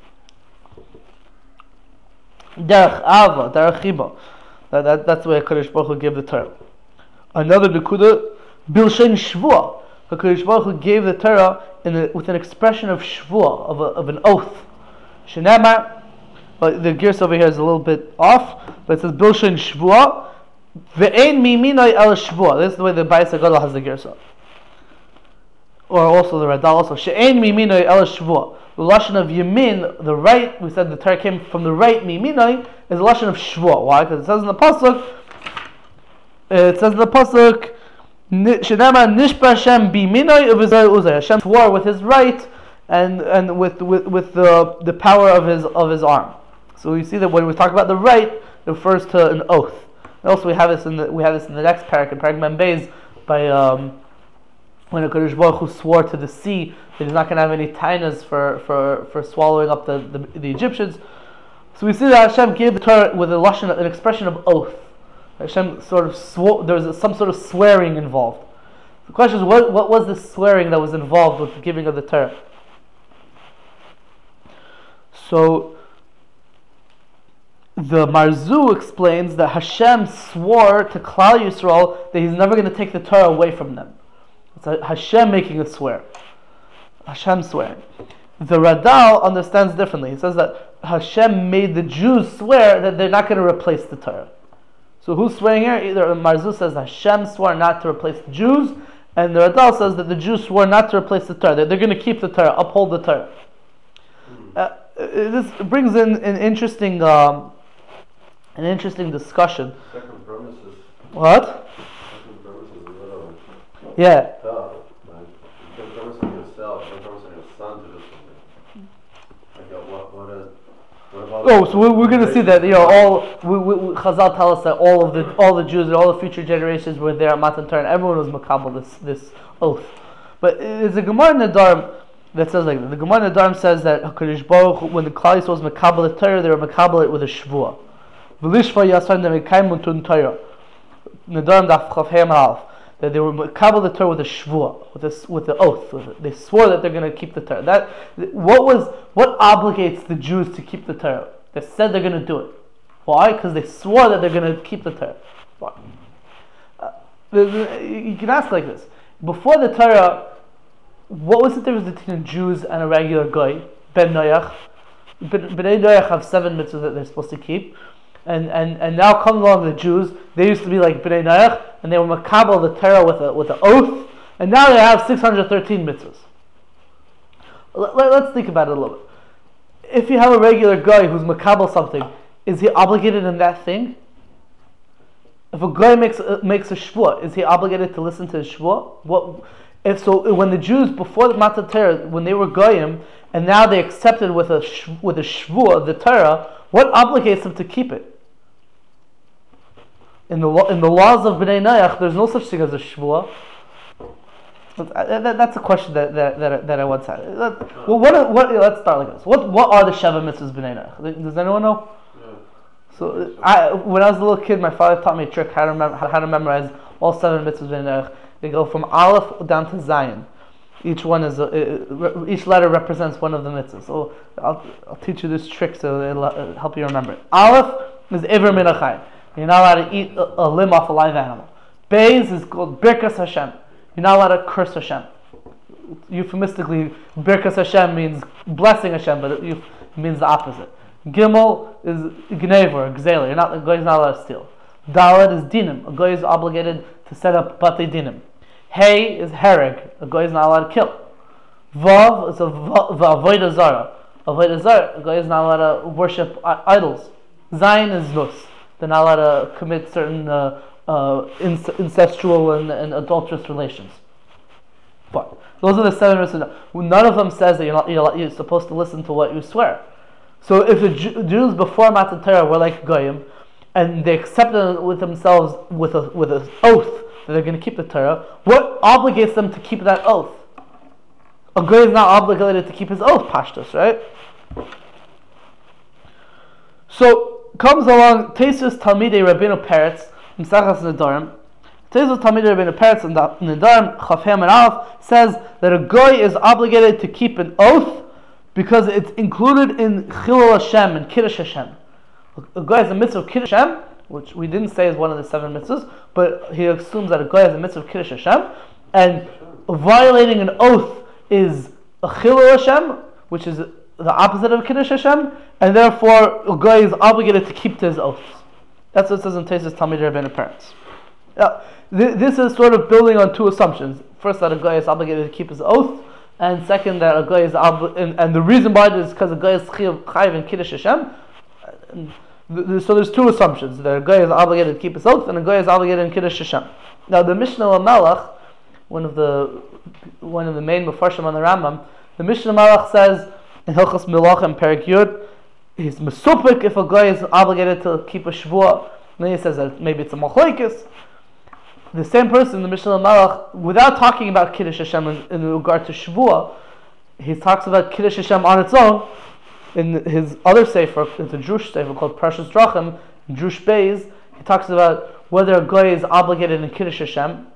Derech ava, derech chiba. That, that, that's the way Kadosh Baruch Hu gave the Torah. Another nekuda, bilshen shvua. HaKadosh Baruch Hu gave the Torah in a, with an expression of shvuah, of, a, of an oath. Shenamar, but the gears over here is a little bit off, but it says Bilshin shvuah, ve'ein miminai el shvuah. This is the way the Bayis HaGadol has the gears. Or also the Radal also. She'ein miminai el shvuah. The lashon of yamin, the right, we said the Torah came from the right, miminai, is the lashon of shvuah. Why? Because it says in the pasuk, it says in the pasuk, Hashem swore with his right and and with with, with the the power of his of his arm. So we see that when we talk about the right, it refers to an oath. And also we have this in the we have this in the next parak, in Parak Mem Beis, by um, when a Kadosh Baruch Hu swore to the sea that he's not going to have any tainas for, for, for swallowing up the, the the Egyptians. So we see that Hashem gave the Torah with a lashon, an expression of oath. Hashem sort of swore, there was some sort of swearing involved. The question is, what, what was the swearing that was involved with the giving of the Torah? So, the Marzu explains that Hashem swore to Klal Yisrael that He's never going to take the Torah away from them. It's Hashem making it swear. Hashem swearing. The Radal understands differently. He says that Hashem made the Jews swear that they're not going to replace the Torah. So who's swearing here? Either Marzu says that Hashem swore not to replace the Jews, and the Radal says that the Jews swore not to replace the Torah. That they're going to keep the Torah, uphold the Torah. Uh, this brings in an interesting, um, an interesting discussion. Second premises. What? Second premises is a little Yeah. tough, man. You can promise on yourself, you can promise on your son to do something. Like, uh, what, what, a, what about... Oh, so we're, we're going to see that, you know, all we, we, we, Chazal tell us that all of the all the Jews and all the future generations were there at Matan Torah, and everyone was makabel this this oath. But there's a Gemara in the Nedarim that says like that. The Gemara in the Nedarim says that HaKadosh Baruch Hu, when the Klal Yisrael was makabel the Torah, they were makabel it with a shvuah. V'lishva yasan demekayim tun Torah. Nedarim daf chav hey aleph. That they were makabel the Torah with a shvuah, with a, with the oath. With it. They swore that they're going to keep the Torah. That what was what obligates the Jews to keep the Torah? They said they're going to do it. Why? Because they swore that they're going to keep the Torah. Why? Uh, you can ask like this: before the Torah, what was the difference between Jews and a regular guy? Ben Noach. Bnei Noach have seven mitzvahs that they're supposed to keep. And, and and now come along the Jews. They used to be like Bnei Noach, and they were makabel the Torah with a with an oath, and now they have six hundred thirteen mitzvahs. Let, let, let's think about it a little bit. If you have a regular guy who's makabel something, is he obligated in that thing? If a guy makes uh, makes a shvuah, is he obligated to listen to his shvuah? What if so? When the Jews before the Matan Torah, when they were goyim, and now they accepted with a sh, with a shvuah the Torah, what obligates them to keep it? In the in the laws of Bnei Noach, there's no such thing as a shvuah. That, that's a question that that, that, that I once had. That, well, what, what let's start like this. What what are the Sheva mitzvahs Bnei Noach? Does anyone know? Yeah. So I, when I was a little kid, my father taught me a trick how to mem- how to memorize all seven mitzvahs Bnei Noach. They go from Aleph down to Zayin. Each one is a, each letter represents one of the mitzvahs. So I'll, I'll teach you this trick so it'll help you remember it. Aleph is Iver Min HaChayim. You're not allowed to eat a, a limb off a live animal. Beis is called Birkas Hashem. You're not allowed to curse Hashem. Euphemistically, Birkas Hashem means blessing Hashem, but it, it means the opposite. Gimel is Gnever, or Gzela. You're not, a guy is not allowed to steal. Dalet is Dinim. A guy is obligated to set up Batei Dinim. Hey is Hereg. A guy is not allowed to kill. Vav is a Avodah Zara. Avodah Zara. A guy is not allowed to worship idols. Zayin is Nus. They're not allowed to commit certain uh, uh, incestual and, and adulterous relations. But those are the seven mitzvahs. None of them says that you're not you're, you're supposed to listen to what you swear. So if the Jews before Matan Torah were like goyim, and they accepted with themselves with a with an oath that they're going to keep the Torah, what obligates them to keep that oath? A goy is not obligated to keep his oath, pashtus, right? So comes along Tesis Talmidei Rabbeinu Peretz Misachas Nedarim. Tesis Talmidei Rabbeinu Peretz in Nedarim Chaf Hem and Aleph says that a goy is obligated to keep an oath because it's included in Chilul Hashem and Kiddush Hashem. A goy has a mitzvah of Kiddush Hashem, which we didn't say is one of the seven mitzvahs, but he assumes that a goy has a mitzvah of Kiddush Hashem, and violating an oath is a Chilul Hashem, which is the opposite of Kiddush Hashem, and therefore a guy is obligated to keep to his oaths. That's what it says in Tesis Talmidei Rabbeinu Peretz. Now, th- this is sort of building on two assumptions. First, that a guy is obligated to keep his oath, and second, that a guy is ob- and, and the reason why it is because a guy is chayiv in Kiddush Hashem. And th- th- so there's two assumptions: that a guy is obligated to keep his oath, and a guy is obligated in Kiddush Hashem. Now, the Mishnah Malach, one of the one of the main Mefarshim on the Rambam, the Mishnah Malach says in Hilchos Milachim Perek Yud, he's mesupik if a guy is obligated to keep a shvuah. Then he says that maybe it's a machlokes. The same person, the Mishnah Malach, without talking about Kiddush Hashem in, in regard to shvuah, he talks about Kiddush Hashem on its own in his other sefer. It's a Jewish sefer called Parshas Drachim, Jewish Beis. He talks about whether a guy is obligated in Kiddush Hashem.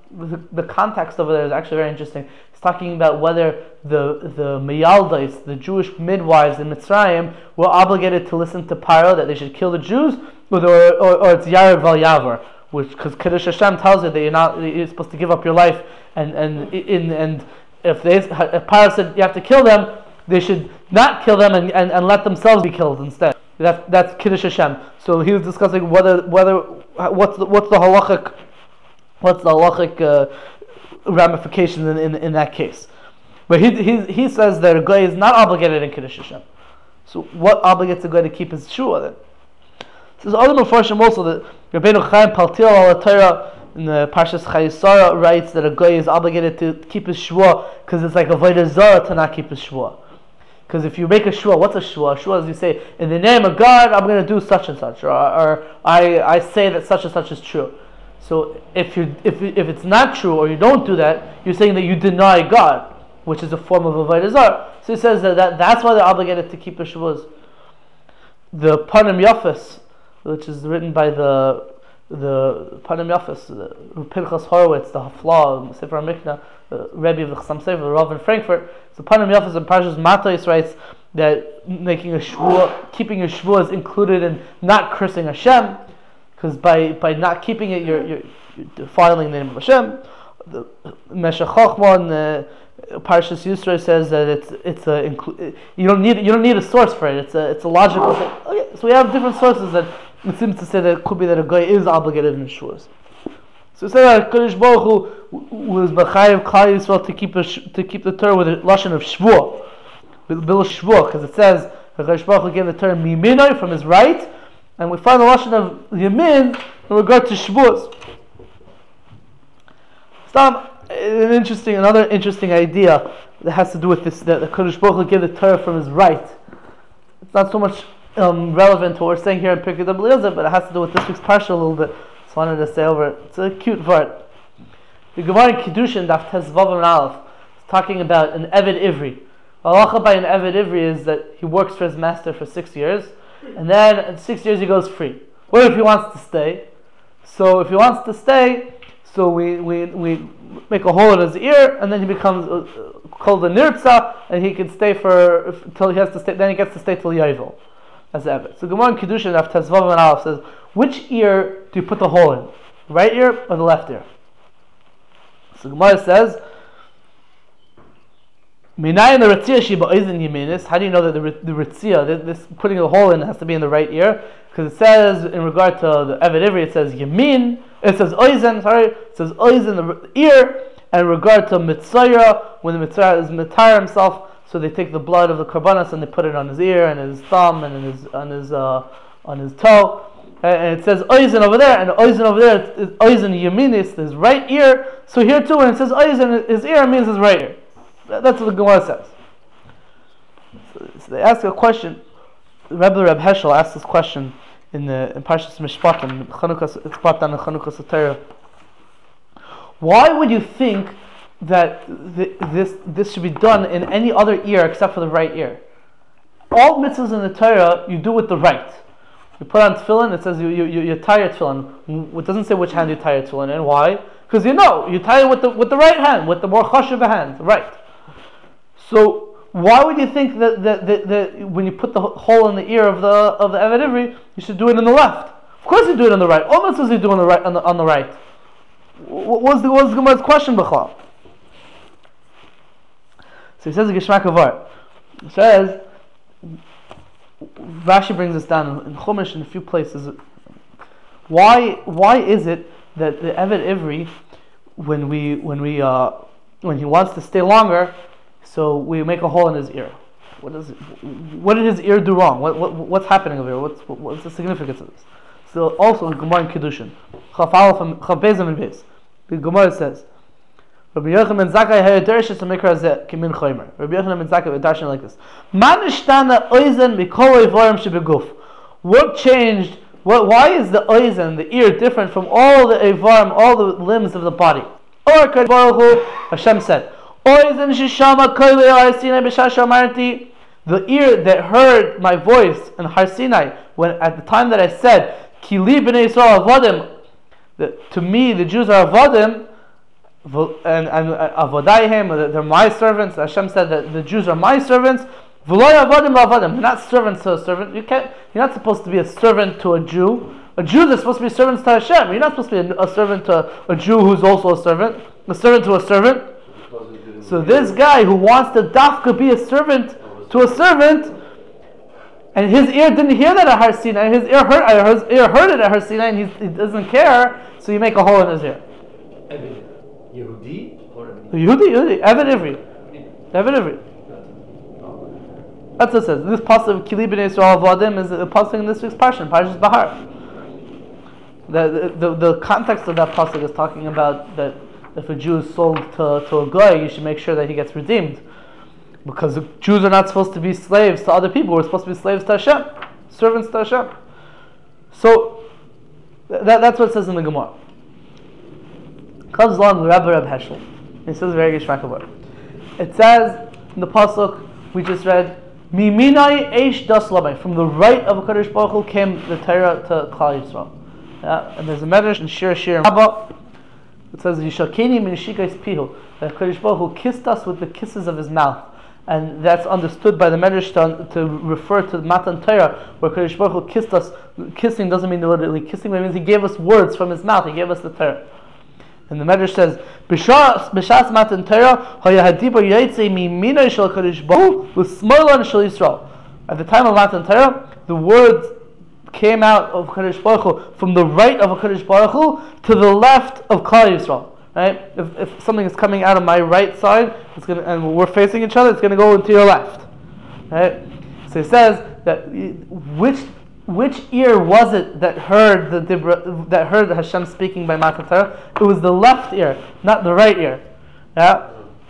the, the context over there is actually very interesting. It's talking about whether the the Miyaldais, the Jewish midwives in Mitzrayim, were obligated to listen to Paro, that they should kill the Jews, or or, or, or it's Yareg Val Yavar, which because Kiddush Hashem tells you that you're not you're supposed to give up your life, and and in and if they if Paro said you have to kill them, they should not kill them and, and, and let themselves be killed instead. That that's Kiddush Hashem. So he was discussing whether whether what's the, what's the halachic what's the halachic uh, ramifications in, in in that case. But he he he says that a guy is not obligated in Kiddush Hashem. So what obligates a guy to keep his shua then? So there's other Mefarshim also that Rabbeinu Chaim Paltiel al Torah in the Parshas Chayesara writes that a guy is obligated to keep his shua because it's like a avodah zarah to not keep his shua. Because if you make a shua, what's a shua? A shua is you say, in the name of God, I'm going to do such and such, or, or I I say that such and such is true. So if you if if it's not true or you don't do that, you're saying that you deny God, which is a form of avodah zarah. So he says that, that that's why they're obligated to keep the shuas. The Panim Yafis, which is written by the the Panim Yafis, the Pinchas Horowitz, the Hafla, Sefer HaMiknah, the Rebbe of the Chassam Sofer, the Rav in Frankfurt. So Panim Yafis in Parshas Matos writes that making a shvua, keeping a shvua is included in not cursing Hashem, because by, by not keeping it, you're, you're, you're defiling the name of Hashem. The Meshech Chochmah in the Parshas Yisro says that it's it's a inclu- you don't need you don't need a source for it. It's a it's a logical thing. Okay, so we have different sources that it seems to say that it could be that a guy is obligated in shuas. So it says that Kadosh Baruch Hu was b'chayev Klal Yisrael to keep a, to keep the Torah with a lashon of shvua, with bil shvua, because it says Kadosh Baruch Hu gave the Torah miminoi from his right, and we find the lashon of yamin in regard to shvuas. Stop. An interesting, another interesting idea that has to do with this, that the Kadosh Baruch Hu gave the Torah from his right. It's not so much um, relevant to what we're saying here in Pirkei Eliezer, but it has to do with this week's parsha a little bit. So I wanted to say over it. It's a cute word. The Gemara in Kiddushin, Daf Tes Vav and Aleph, is talking about an Eved Ivri. Halacha by an Eved Ivri is that he works for his master for six years, and then in six years he goes free. What if he wants to stay? So if he wants to stay, so we we we make a hole in his ear, and then he becomes uh, called a nirtza, and he can stay for till he has to stay. Then he gets to stay till Yovel as Eved. So Gemara in Kiddushin after Tezvav and Aleph says, which ear do you put the hole in, right ear or the left ear? So Gemara says, Minayin the ritzia shiba oizen yeminis. How do you know that the the ritzia, this putting a hole in, has to be in the right ear? Because it says in regard to the Eved Ivri, it says yamin. It says oizen. Sorry, it says oizen the ear. And in regard to mitzayra, when the mitzayra is mitzayra himself, so they take the blood of the karbanos and they put it on his ear and his thumb and his on his uh, on his toe. And it says oizen over there, and oizen over there is oizen yaminis, his right ear. So here too, when it says oizen, his ear means his right ear. That's what the Gemara says. So, so they ask a question. Rebbe Reb Heschel asked this question in the in Parshas Mishpatim, Chanukah, it's brought down in Chanukah Satira. Why would you think that th- this this should be done in any other ear except for the right ear? All mitzvahs in the Torah you do with the right. You put on tefillin, it says you you, you, you tie your tefillin. It doesn't say which hand you tie your tefillin in. Why? Because you know, you tie it with the with the right hand, with the more chashuv hand, right. So why would you think that, that, that, that when you put the hole in the ear of the of the Eved Ivri, you should do it in the left? Of course you do it on the right. All mitzvahs you do on the right on the, on the right. What was the what was the Gemara's question, B'chal? So he says the Geshmak Avar. It says Rashi brings this down in Chumash in a few places. Why why is it that the Eved Ivri, when we when we uh, when he wants to stay longer, so we make a hole in his ear? What is it, what did his ear do wrong? What, what what's happening over here? What's what's the significance of this? So also in Gemara in Kiddushin, Chaf Aleph and Chaf Beis and Beis, the Gemara says, Rabbi Yochanan ben Zakkai had dershis to make her as a kimin chomer. Rabbi Yochanan ben Zakkai was darshan like this: Man ishtana oizen mikol oivarim shebeguf. What changed? What? Why is the oizen, the ear, different from all the ivarim, all the limbs of the body? Or Kadosh Baruch Hu, Hashem said, oizen shishama koilei Har Sinai b'shasha amarti. The ear that heard my voice in Har Sinai, when at the time that I said, Ki li b'nei Yisrael avadim, that to me the Jews are avadim, and and avodayim, they're my servants. Hashem said that the Jews are my servants. V'lo avodim la'avodim. You're not servants to a servant. You can't. You're not supposed to be a servant to a Jew. A Jew is supposed to be servants to Hashem. You're not supposed to be a, a servant to a, a Jew who's also a servant. A servant to a servant. So this guy who wants to dafka be a servant to a servant, and his ear didn't hear that at Har Sinai, his ear heard, his ear heard it at Har Sinai, and he, he doesn't care, so you make a hole in his ear. Yehudi or Yehudi, Yehudi, Eved Ivri, Eved Ivri. That's what it says. This pasuk Kili b'nei Yisrael Avadim is a pasuk in this week's parsha, Parshas Bahar. The, the the context of that pasuk is talking about that if a Jew is sold to, to a guy, you should make sure that he gets redeemed. Because the Jews are not supposed to be slaves to other people. We're supposed to be slaves to Hashem, servants to Hashem. So that, that's what it says in the Gemara. Comes along Rabbi Reb Heschel. He says very geschmack word. It says in the pasuk we just read, "Miminai eish das lamai." From the right of HaKadosh Baruch Hu came the Torah to Klal Yisrael. Yeah, and there's a medrash in Shir Shir Rabbah. It says, "Yishakeni min shikais pihu." That HaKadosh Baruch Hu kissed us with the kisses of his mouth. And that's understood by the Medrash to, to refer to Matan Torah, where Kadosh Baruch Hu kissed us. Kissing doesn't mean literally kissing, but it means he gave us words from his mouth. He gave us the Torah. And the Medrash says, "B'shas Matan Torah, hayahadibar yaitze mimina shel Kadosh Baruch Hu l'smolan shel Yisrael." At the time of Matan Torah, the words came out of Kadosh Baruch Hu from the right of Kadosh Baruch Hu to the left of Klal Yisrael. Right? If, if something is coming out of my right side, it's gonna, and we're facing each other, it's going to go into your left. Right? So it says that which which ear was it that heard the that heard Hashem speaking by Matan Torah? It was the left ear, not the right ear. Yeah.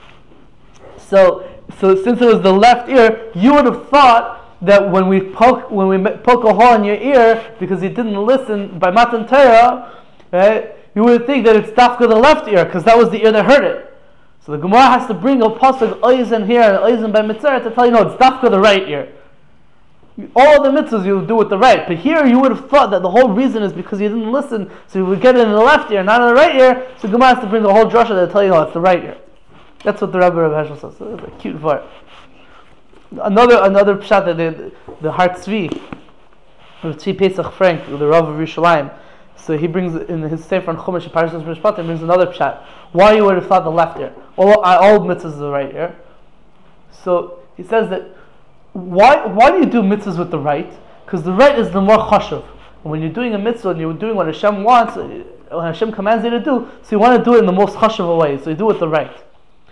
So so since it was the left ear, you would have thought that when we poke when we poke a hole in your ear because you didn't listen by Matan Torah, right? You would think that it's dafka the left ear, because that was the ear that heard it. So the Gemara has to bring a pasuk oizen here and oizen by mitzvah to tell you, no, it's dafka the right ear. All the mitzvahs you do with the right, but here you would have thought that the whole reason is because you didn't listen, so you would get it in the left ear, not in the right ear. So the Gemara has to bring the whole drasha to tell you, no, it's the right ear. That's what the Rabbi Reb Heschel says. So it's a cute part. Another another pshat that the the Har Tzvi, the Tzvi Pesach Frank, the Rav of Yerushalayim. So he brings in his Sefer on Chumash Parshas Mishpatim, brings another pshat. Why you would have thought the left ear? All, all mitzvahs is the right ear. So he says that why why do you do mitzvahs with the right? Because the right is the more chashuv. And when you're doing a mitzvah and you're doing what Hashem wants, what Hashem commands you to do, so you want to do it in the most chashuv way. So you do it the right.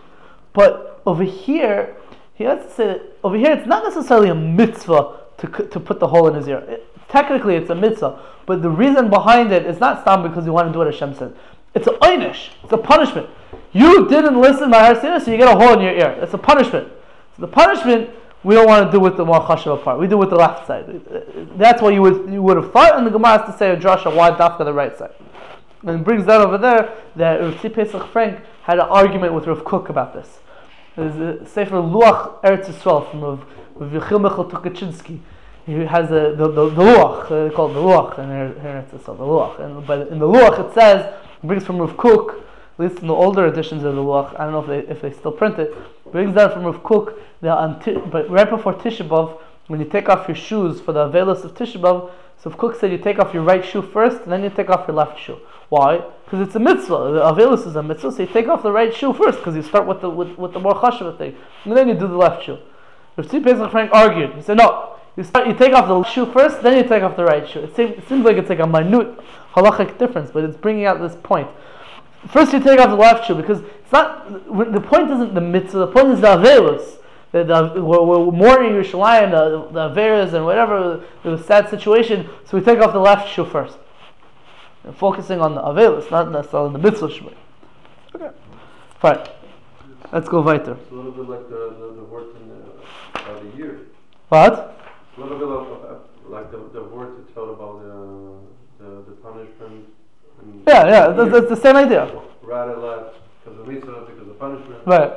But over here, he has to say that over here it's not necessarily a mitzvah to to put the hole in his ear. It, technically, it's a mitzvah. But the reason behind it is not stam because you want to do what Hashem says. It's a einish. It's a punishment. You didn't listen by Har Sinai, so you get a hole in your ear. It's a punishment. So the punishment we don't want to do with the more chashuv part. We do with the left side. That's what you would you would have thought. And the Gemara has to say a drasha why dafka the right side. And it brings that over there that Rav Tzvi Pesach Frank had an argument with Rav Kook about this. There's a Sefer Luach Eretz Yisrael from Rav Yechiel Michal Tukachinsky. He has a, the, the, the Luach, uh, called the Luach, and here, here it's the Luach. And but in the Luach it says, it brings from Rav Kook, at least in the older editions of the Luach, I don't know if they if they still print it, it brings down from Rav Kook that on t- but right before Tisha B'Av, when you take off your shoes for the Avelos of Tisha B'Av, so Rav Kook said you take off your right shoe first, and then you take off your left shoe. Why? Because it's a mitzvah. The Avelos is a mitzvah, so you take off the right shoe first, because you start with the with, with the more chashuv thing, and then you do the left shoe. Rav Tzvi Pesach Frank argued. He said no. You start. You take off the shoe first, then you take off the right shoe. It seems, it seems like it's like a minute halachic difference, but it's bringing out this point. First, you take off the left shoe because it's not. The point isn't the mitzvah. The point is the averos. The, the, we're, we're mourning Yerushalayim, the the averos and whatever the, the sad situation. So we take off the left shoe first, and focusing on the averos, not necessarily the mitzvah shoe. Okay, fine. Let's go weiter. It's a little bit like the the, the word in the, about the year. What? A little bit of, of like the the word to tell about the the, the punishment. And yeah, yeah, that's, that's the same idea. Right and left because of mitzvah, because of punishment. Right.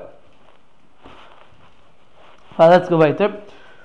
Well, let's go weiter.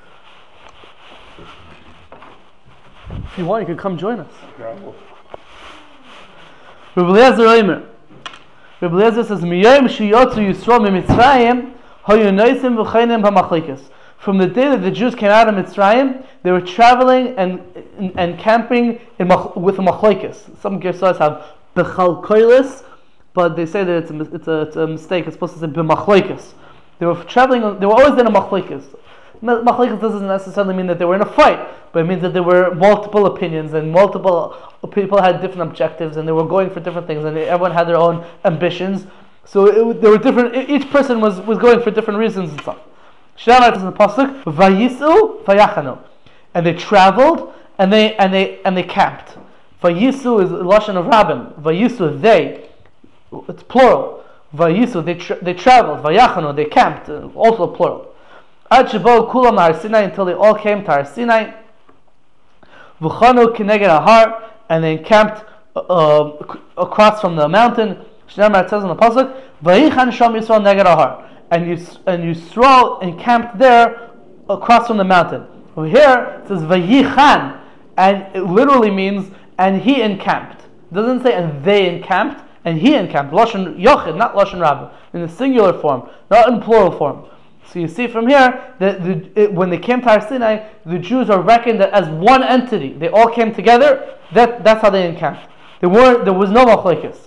If you want, you can come join us. Rabbi Eliezer Omer. Rabbi Rabbi Eliezer says, "Miyayim sheyotzu Yisrael miMitzrayim hayu noisim v'chaynim b'machlikas." From the day that the Jews came out of Mitzrayim, they were traveling and and, and camping in with a machlokes. Some Gersas have bechal koilis, but they say that it's a, it's a, it's a mistake. It's supposed to say b'machlokes. They were traveling. They were always in a machlokes. Machlokes doesn't necessarily mean that they were in a fight, but it means that there were multiple opinions and multiple people had different objectives and they were going for different things and they, everyone had their own ambitions. So it, there were different. Each person was, was going for different reasons and stuff. Shemar in the pasuk, Vayisu vayachanu, and they traveled and they and they and they camped. Vayisu is lashon of rabbim. Vayisu they, it's plural. Vayisu they tra- they traveled. Vayachanu they camped, also plural. Ad shebo kulam Har Sinai until they all came to Har Sinai. V'chanu kineged Har, and they encamped uh, across from the mountain. Shemar it says in the pasuk, Vayichan sham Yisrael neged Har. And you and Yisrael encamped there across from the mountain. Over here it says Vayichan, and it literally means and he encamped. It doesn't say and they encamped and he encamped. Lashon Yochid, not Lashon Rabbah, in the singular form, not in plural form. So you see from here that the, it, when they came to Har Sinai, the Jews are reckoned as one entity. They all came together. That that's how they encamped. There were there was no machlokes.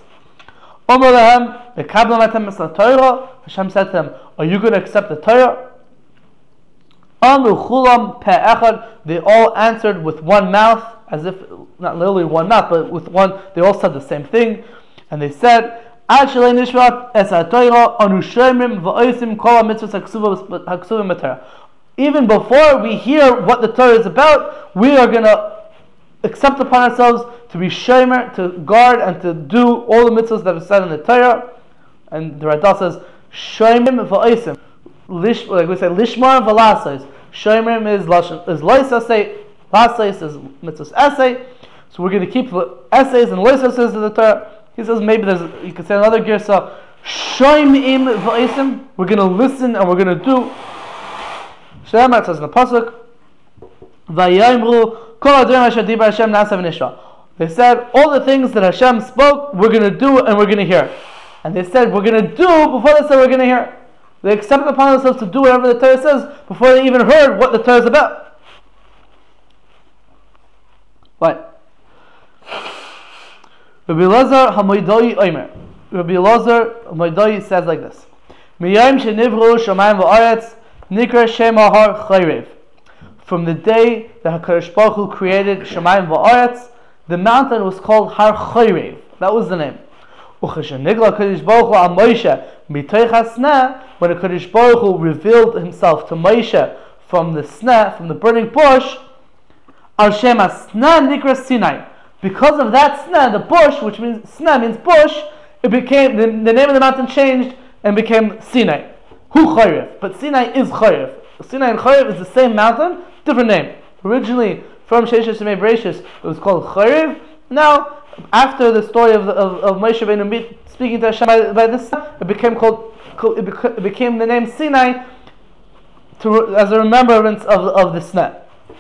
Hashem said to them, "Are you going to accept the Torah?" They all answered with one mouth, as if not literally one mouth, but with one. They all said the same thing, and they said, even before we hear what the Torah is about, we are going to accept upon ourselves to be shomer, to guard and to do all the mitzvahs that are said in the Torah. And the Radha says, shomer v'oisim, lish, like we say, lishmar v'lasais. Shomer is lashon is lois asay, lasais is mitzvahs essay. So we're going to keep the essays and lois essays of the Torah. He says maybe there's, you could say another girsa, shoymim v'oisim. We're going to listen and we're going to do. Shemar says in the pasuk, vayayimru. They said all the things that Hashem spoke, we're going to do and we're going to hear. And they said we're going to do before they said we're going to hear. They accepted upon themselves to do whatever the Torah says before they even heard what the Torah is about. What? Rabbi Elazar HaMoidoi Omer. Rabbi Elazar HaMoidoi says like this: Miyayim shenivru shamayim v'aretz nikra shem ha'ar chayrev. From the day that HaKadosh Baruch Hu created Shemayim v'Aretz, the mountain was called Har Chayrev. That was the name. When HaKadosh Baruch Hu revealed himself to Moshe from the sneh, from the burning bush, Al Shem HaSneh Nikra Sinai. Because of that sneh, the bush, which means sneh means bush, it became the, the name of the mountain changed and became Sinai. Hu Chayrev, but Sinai is Chayrev. Sinai and Chayrev is the same mountain, different name. Originally, from Sheshes Shemei Bereshis, it was called Chayrev. Now, after the story of, of, of Moshe Rabbeinu speaking to Hashem by, by this, it became called, it, beca- it became the name Sinai to, as a remembrance of, of the sneh.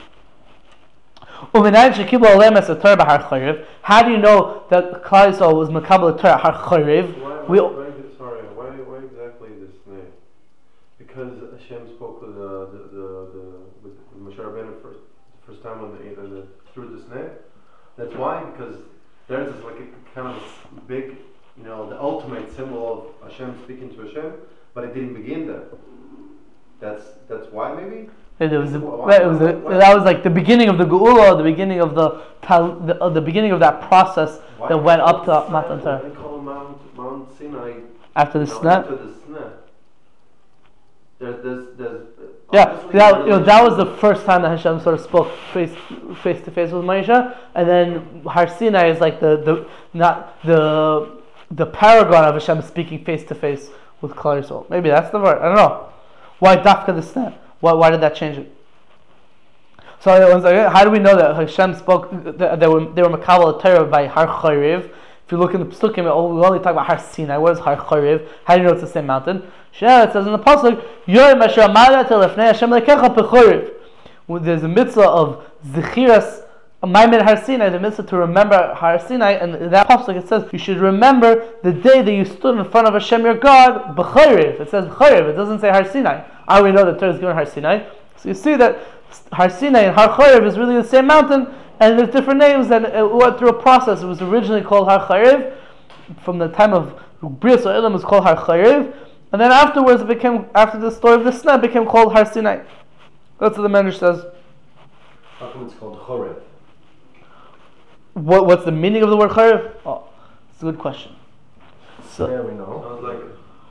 How do you know that Klal Yisrael was Makabel Torah Har Chayrev? Why, why, why, sorry, why, why exactly this name? Because Hashem spoke with the the, the, the with Moshe Rabbeinu first first time on the, the, the through the sneh. That's why, because there's this like a kind of a big, you know, the ultimate symbol of Hashem speaking to Hashem, but it didn't begin there. That's that's why maybe. It was, the, why, it was the, that was like the beginning of the Geula, the beginning of the the, uh, the beginning of that process why that went up to Matan Torah. They call Mount Mount Sinai after the you know, sneh. After the sneh. There's there's there's. Yeah, that, you know, that was the first time that Hashem sort of spoke face face to face with Moshe, and then Har Sinai is like the, the not the the paragon of Hashem speaking face to face with Klal Yisrael. Maybe that's the word. I don't know. Why Dafka the sneh? Why why did that change it? So it was like, how do we know that Hashem spoke? That they were they were Makabel Torah by Har Chayrev? If you look in the Pesukim, we only talk about Har Sinai. What is Har Chayrev? How do you know it's the same mountain? Sheh, it says in the pasuk, Yom Asher Amada Telefnei Hashem Lekecha Pechayrev. There's a mitzvah of Zechiras Maimed Har Sinai, the mitzvah to remember Har Sinai, and in that pasuk it says you should remember the day that you stood in front of Hashem your God, b'chayriv. It says b'chayriv. It doesn't say Har Sinai. I already know that Torah is given Har Sinai. So you see that Har Sinai and Har Chayriv is really the same mountain, and there's different names, and it went through a process. It was originally called Har Chayriv. From the time of Bris Olam, it was called Har Chayriv, and then afterwards it became, after the story of the Sneh, it became called Har Sinai. That's what the Medrash says. How come it's called Chorev? What what's the meaning of the word Chayriv? Oh, it's a good question. So there we know. Sounds like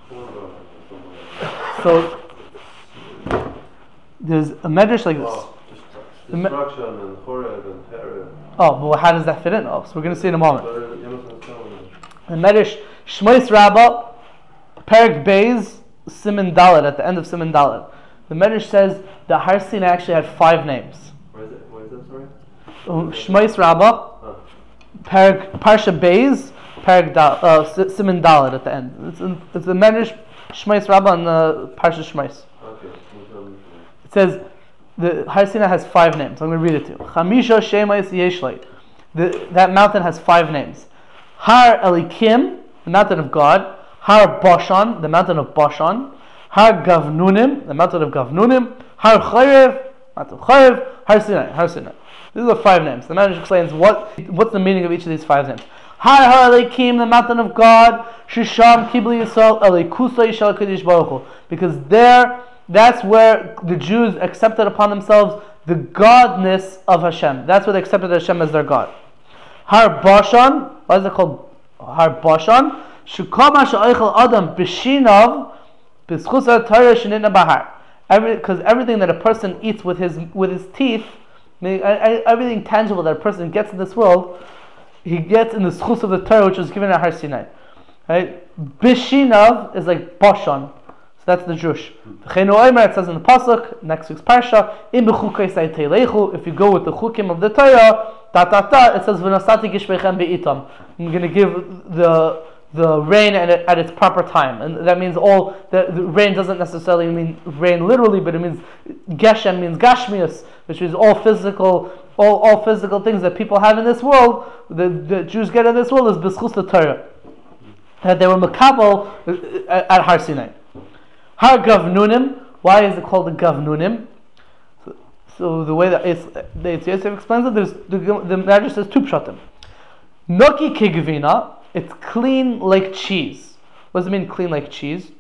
a so there's a Medrash like this. oh, The me- destruction and Horeb and Hereb. Oh, but how does that fit in? Oh, so we're going to see in a moment. But uh, Jonathan's telling me. The Medrash Shmois Rabbah, Perek Beis, Siman Dalet, at the end of Siman Dalet. The Medrash says that Har Sinai actually had five names. Where is it? Where is that, sorry? Um, Shmois Rabbah, Oh. Perek Parsha Beis, Perek Dal, uh, S- Siman Dalet at the end. It's, in, it's the Medrash Shmois Rabbah and the Parsha Shmois. Okay. It says the Har Sinai has five names. I'm going to read it to you. Chamisha Shemais Yeshleit. The That mountain has five names. Har Elikim, the mountain of God. Har Bashan, the mountain of Bashan. Har Gavnunim, the mountain of Gavnunim. Har Chayrev, mountain of Chayrev. Har Sinai, Har Sinai. These are the five names. The Medrash explains what what's the meaning of each of these five names. Har Har Elikim, the mountain of God. Shisham Kibli Yisrael Elikusa Yishal Kadosh Baruch Hu. Because there, that's where the Jews accepted upon themselves the godness of Hashem. That's where they accepted Hashem as their God. Har Bashan, why is it called Har Bashan? Shukama sha'oichel adam b'shinav b'schus ha'torah shenitna bahar. Every, because everything that a person eats with his with his teeth, meaning, everything tangible that a person gets in this world, he gets in the schus of the Torah, which was given at Har Sinai. Right? B'shinav is like Bashan. That's the Jewish. It says in the pasuk, next week's parsha, if you go with the chukim of the Torah, ta ta ta, it says v'nasati gishmechem be'itam. I'm going to give the the rain at, it, at its proper time, and that means all the, the rain doesn't necessarily mean rain literally, but it means geshem means gashmius, which is all physical, all all physical things that people have in this world. The, the Jews get in this world is b'schus the Torah, that they were makabel at, at Har Sinai. Har Gavnunim. Why is it called the Gavnunim? So, so the way that it's, the Eitz Yosef explains it, there's the the Medrash says two pshatim. Noki kegvina. It's clean like cheese. What does it mean, clean like cheese?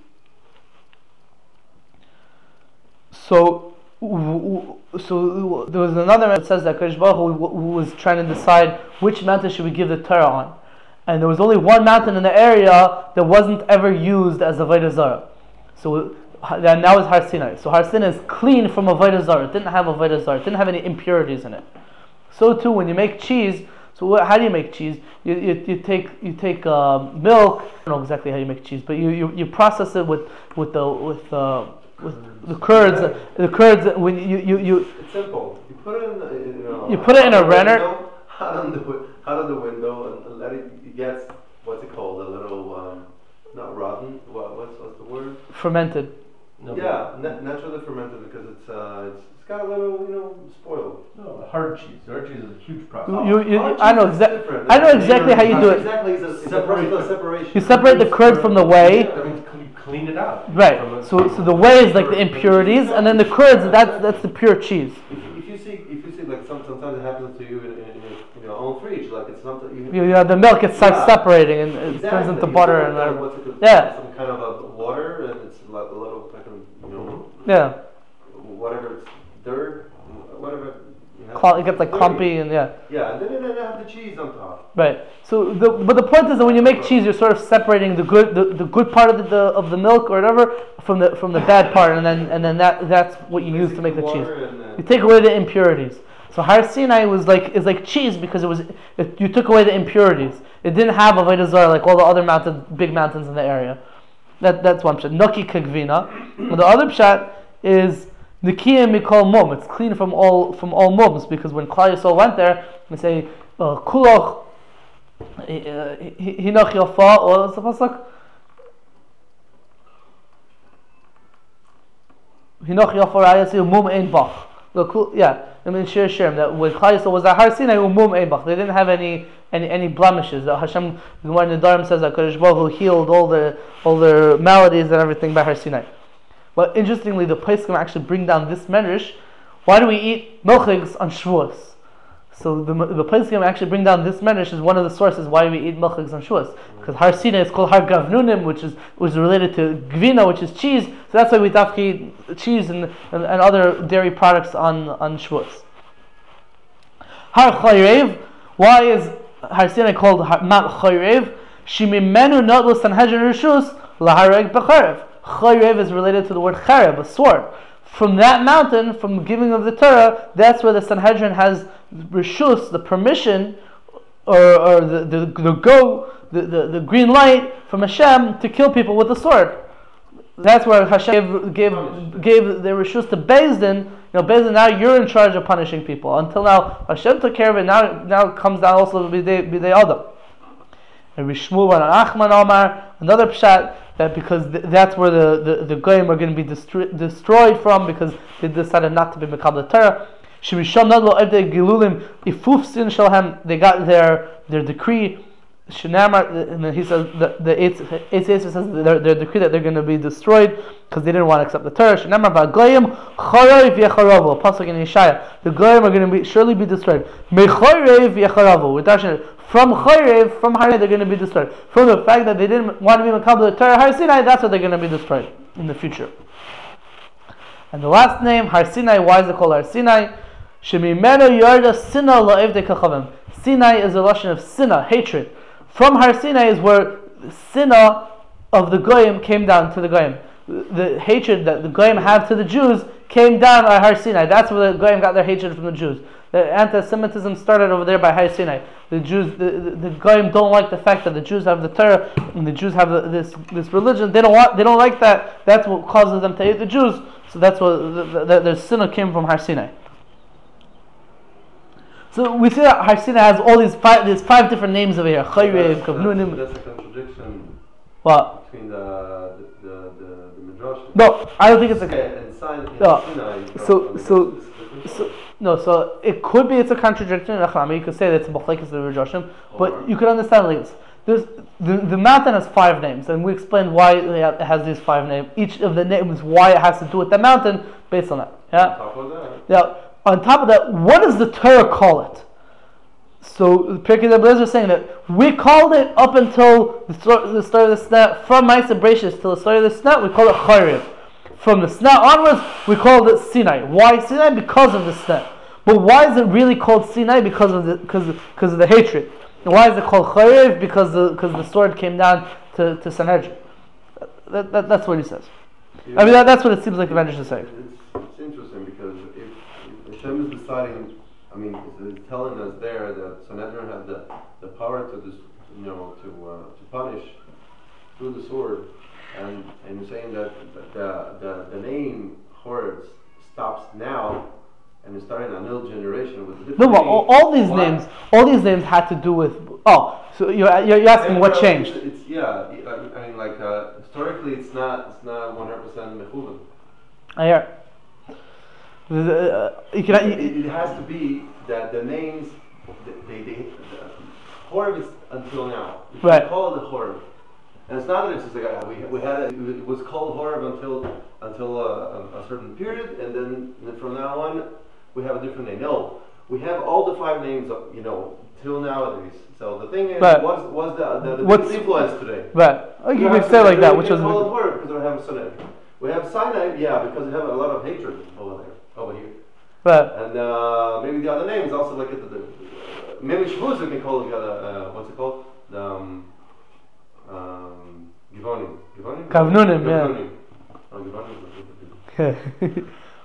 So, so there was another man that says that Kadosh Baruch Hu was trying to decide which mountain should we give the Torah on, and there was only one mountain in the area that wasn't ever used as a Avodah Zarah. So and now it's Har Sinai. So Har Sinai is clean from Avodah Zarah. It didn't have Avodah Zarah. It didn't have any impurities in it. So too, when you make cheese, so what, how do you make cheese? You you, you take you take uh, milk. I don't know exactly how you make cheese, but you, you, you process it with with the with uh, with the curds. Yeah. The curds when you you, you It's simple. You put it in, the, you know, You put it in a out the renner. window, Out on the wi- out of the window and let it, it gets what's it called? A little um, not rotten. What what's what's the word? fermented. No, Yeah, na- naturally fermented because it's uh it's, it's got a little you know spoiled. No, hard cheese. Hard cheese is a huge process. You, you, Hard I know cheese is exactly. different. I know exactly how you do it. Exactly, it's a, it's a process of separation. You separate the curd from the whey. That means you clean it out. From Right. a- So so the whey is like the impurities, and then the curds that's that's the pure cheese. If, you- if you see if you see like some, sometimes it happens to you in, in, in, your, in your own fridge, like it's something you. You, you know, the milk it starts Yeah. separating and it Exactly. turns into You butter put and like, whatever. what's it called? Yeah. Some kind of a water and it's like a little like a, you know Yeah, whatever it's dirt whatever. You have Cl- it gets like dirty. clumpy and yeah. Yeah, and then and then they have the cheese on top. Right. So the but the point is that when you make cheese, you're sort of separating the good the, the good part of the, the of the milk or whatever from the from the bad part, and then and then that that's what you use to make the cheese. Water and, uh, You take away the impurities. So Har Sinai was like is like cheese because it was it, you took away the impurities. It didn't have Avodah Zarah like all the other mountains, big mountains in the area. That that's one pshat. Noki kagvina. The other pshat is Nikiyah mikol mum. It's clean from all from all mums because when Klal Yisrael went there, they say kuloch hinoch yofa. What's the pasuk? Hinoch yofa rayasi mum ein bach. Yeah, I mean, Shir Shirim, that when Klal Yisrael was at Har Sinai, umum eibach, they didn't have any any any blemishes. That Hashem, the Gemara in the Dvarim says that Kadosh Baruch Hu healed all the all their maladies and everything by Har Sinai. But interestingly, the Poskim actually bring down this medrash. Why do we eat milchigs on Shavuos? So the the Poskim actually bring down this medrash as one of the sources why we eat milchigs on Shavuos. Because Har Sinai is called Har Gavnunim, which is which is related to Gvina, which is cheese. So that's why we dafki eat cheese and, and, and other dairy products on on Shavuos. Har Chayrev. Why is Har Sinai called Mount Chayrev? Shimimenu notlu Sanhedrin Rishus lahareg b'charev. Chayrev is related to the word charev, a sword. From that mountain, from the giving of the Torah, that's where the Sanhedrin has rishus, the permission, or, or the, the, the go, the, the, the green light from Hashem to kill people with the sword. That's where Hashem gave gave, gave the rishus to Beis Din. You know, Beis Din, now you're in charge of punishing people. Until now, Hashem took care of it. Now, now it comes down also to Bidei Bidei Adam. And Rishmu and Achman Omar, another pshat, that because th- that's where the, the, the goyim are going to be destro- destroyed from, because they decided not to be Mekabel Torah. Shemisham Nadlo Evdei Gilulim Ifuf Sin Shalhem, they got their their decree. Shinamar, and then he says the the Eitz says their, their decree that they're going to be destroyed because they didn't want to accept the Torah. Shinamar v'agoyim charev yecharavu. Pasuk in Yeshaya, the goyim are going to be surely be destroyed. Mecharev yecharavu. We're talking from charev, from Har Sinai, they're going to be destroyed. From the fact that they didn't want to be Mekabel the Torah Har Sinai, that's what they're going to be destroyed in the future. And the last name, Har Sinai. Why is it called Har Sinai? Shemimenu yarda sina la'evdei kachavim. Sinai is a lashon of sina, hatred. From Har Sinai is where the sinah of the goyim came down to the goyim. The hatred that the goyim have to the Jews came down at Har Sinai. That's where the goyim got their hatred from the Jews. The anti-Semitism started over there by Har Sinai. The Jews, the, the, the goyim don't like the fact that the Jews have the Torah and the Jews have the, this this religion. They don't want. They don't like that. That's what causes them to hate the Jews. So that's what the, the, the, their sinah came from Har Sinai. So we see that Har Sinai has all these five, there's five different names over here. Chayrev, Kavnunim. That's a contradiction What? between the the the, the, the Midrash. No, I don't think it's a. And sign in No. Sinai. So so so no. So it could be it's a contradiction. I mean, you could say that it's a machlekes of the Midrashim, but you could understand like this. There's the the mountain has five names, and we explained why it has these five names. Each of the names, why it has to do with the mountain, based on that. Yeah. On top of that. Yeah. On top of that, what does the Torah call it? So Pirkei Nebuchadnezzar is saying that we called it up until the story, the story of the Snat, from Ma'aseh Bereishis till the story of the Snat, we call it Chayrev. From the Snat onwards, we called it Sinai. Why Sinai? Because of the Snat. But why is it really called Sinai? Because of the because because of the hatred. And why is it called Chayrev? Because the because the sword came down to, to Sanhedrin. That, that, that's what he says. I mean that, that's what it seems like the Medrash is saying. It's, it's interesting because if, if Hashem is deciding, I mean, it's, it's telling us there that Sanhedrin had the, the power to dis, you know to uh, to punish through the sword, and and saying that the the, the name Horeb stops now and is starting a new generation with a different No, but name. all, all these Why? names, all these names had to do with. Oh, so you're you're, you're asking And, what uh, changed? It's, it's yeah. I, I mean, like uh, historically, it's not it's not one hundred percent mechuvan. I hear. Uh, you can, It, it has to be that the names, they, they, the Horeb is until now. We Right. call it the Horeb. And it's not that it's just like, uh, we, we had it, it was called Horeb until until uh, a, a certain period, and then, and then from now on, we have a different name. No, we have all the five names, of, you know, till nowadays. So the thing is, Right. what's, what's the, the, the What's- biggest influence today? right. Oh, you have can say it like that, we which can was. call it Horeb because we have Sinai. We have Sinai, yeah, because we have a lot of hatred over there, over here. Right. And uh, maybe the other names also like it. The, the, maybe Shavuos we can call it the other. Uh, what's it called? The um, um, Givonim. Givonim. Kavnunim, yeah. Kavnunim. Oh, Givonim.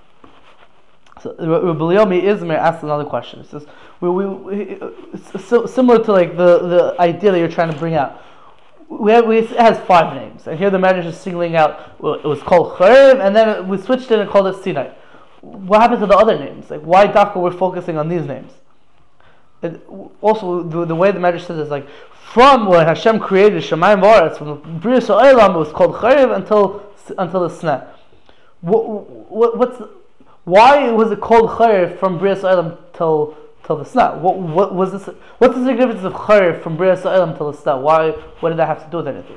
So Rabbi Yomi Izmir asked another question. He says, we, we, we, it's so, similar to like the, the idea that you're trying to bring out. We have, we, it has five names, and here the Medrash is singling out. Well, it was called Chayrev, and then we switched it and called it Sinai. What happened to the other names? Like, why Dafka we're focusing on these names? It, also, the, the way the Medrash says is like from when Hashem created Shemayim V'Aretz, from the Bris Ha'olam, it was called Chayrev until until the Sneh. What, what, what's why was it called Chayr from Bria Sa'elam till till the Sna? What what was this? What's the significance of Chayr from Bria Sa'elam till the Sna? Why? What did that have to do with anything?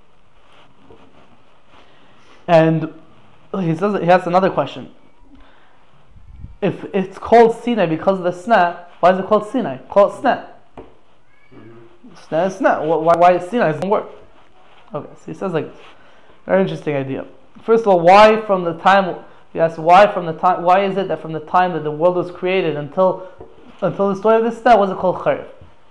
And he says he has another question. If it's called Sinai because of the Sna, why is it called Sinai? Call it Sna. Sna is Sna. Why, why is Sinai? It doesn't work. Okay, so he says like this. Very interesting idea. First of all, why from the time? Yes, why from the time? Why is it that from the time that the world was created until until the story of this Sna, was it called Chayr?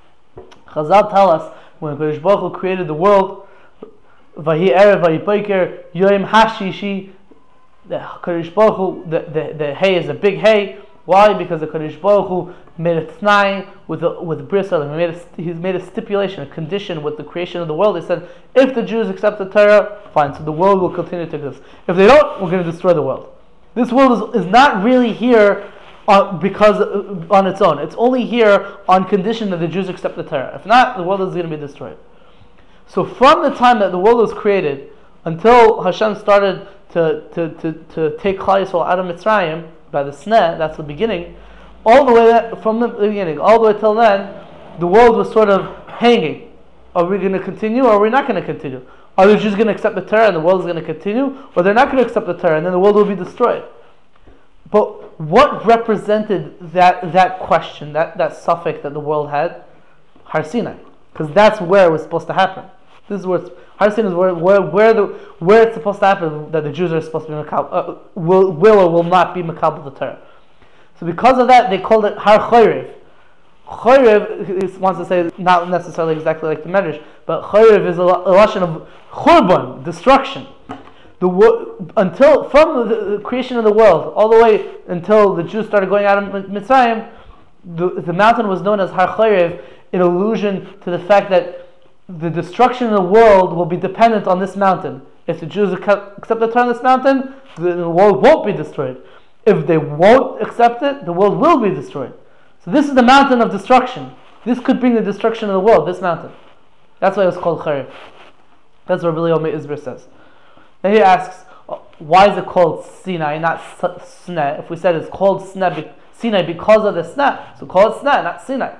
Chazal tell us when Kodesh Baruch Hu created the world, Vahi Erev Vahi Boker Yom Hashishi. The Kodesh Baruch Hu, the, the, the hay is a big hay. Why? Because the Kodesh Baruch Hu made a tnai with the, with Bris He made a, he made a stipulation, a condition with the creation of the world. He said, if the Jews accept the Torah, fine. So the world will continue to exist. If they don't, we're going to destroy the world. This world is, is not really here on, because uh, on its own. It's only here on condition that the Jews accept the Torah. If not, the world is going to be destroyed. So from the time that the world was created until Hashem started to to to, to take Klal Yisrael out of Mitzrayim by the Sneh, that's the beginning, all the way that, from the beginning, all the way till then, the world was sort of hanging. Are we going to continue or are we not going to continue? Are the Jews going to accept the Torah and the world is going to continue? Or they're not going to accept the Torah and then the world will be destroyed? But what represented that that question, that, that suffix that the world had? Har Sinai. Because that's where it was supposed to happen. This is where it's, Har Sinai is where, where, where, the, where it's supposed to happen, that the Jews are supposed to be makab, uh, will, will or will not be makabel the Torah. So because of that, they called it Har Chayrev. Chayrev wants to say not necessarily exactly like the Medrash, but Chayrev is a, a lashon of Churban, destruction. The until from the, the creation of the world all the way until the Jews started going out of Mitzrayim, the, the mountain was known as Har Chayrev, in allusion to the fact that the destruction of the world will be dependent on this mountain. If the Jews accept the Torah on this mountain, the world won't be destroyed. If they won't accept it, the world will be destroyed. So this is the mountain of destruction. This could bring the destruction of the world, this mountain. That's why it was called Chayrev. That's what Rabbi Yomi Isber says. Then he asks, why is it called Sinai, not Sneh? If we said it's called Sneh, Sinai because of the Sneh, so call it Sneh, not Sinai.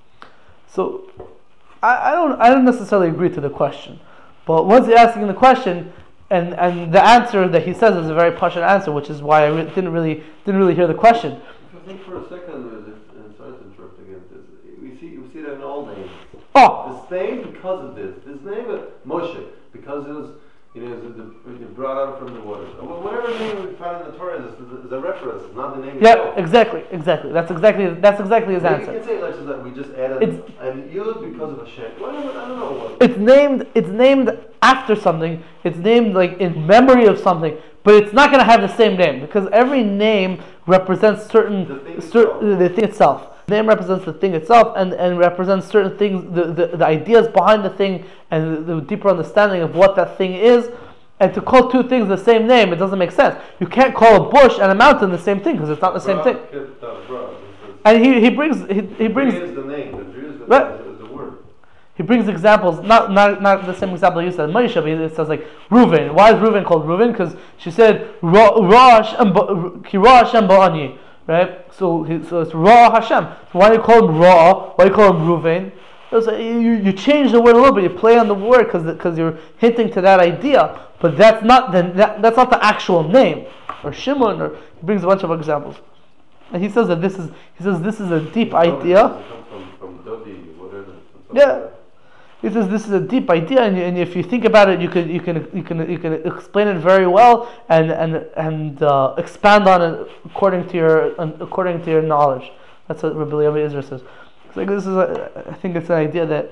So I, I don't I don't necessarily agree to the question. But once you're asking the question, and, and the answer that he says is a very partial answer, which is why I re- didn't really didn't really hear the question. I think for a second, and sorry to interrupt again, this, we see we see that in all names. Oh, This name because of this. This name of Moshe because it was, you know, it was brought out from the waters. Whatever name we find in the Torah is, is, is a reference, it's not the name yeah, itself. exactly, exactly. That's exactly that's exactly his You answer. can say like just that we just added It's- and used because of Hashem. Whatever, I don't know what. It's named it's named after something. It's named like in memory of something, but it's not going to have the same name because every name represents certain The thing certain the thing itself. The name represents the thing itself and, and represents certain things, the, the, the ideas behind the thing and the, the deeper understanding of what that thing is. And to call two things the same name, it doesn't make sense. You can't call a bush and a mountain the same thing because it's not the same thing. And he, he brings he, he brings is the name. The Jew is the, Right. is the word. he brings examples, not not not the same example you said, Moshe, but it says like Reuven. Why is Reuven called Reuven? Because she said Ra Ra Hashem Ki Ra Hashem Ba'ani, right? So he, so it's Ra Hashem. So why do you call him Ra? Why do you call him Reuven? It's like you you change the word a little bit. You play on the word because because you're hinting to that idea, but that's not the that, that's not the actual name. Or Shimon, or he brings a bunch of examples. And he says that this is he says this is a deep idea. It comes from, from Dodi, whatever. Yeah. He says this is a deep idea, and, and if you think about it, you can you can you can you can explain it very well and and and uh, expand on it according to your according to your knowledge. That's what Rabbi Yomi Israel says. It's like this is a, I think it's an idea that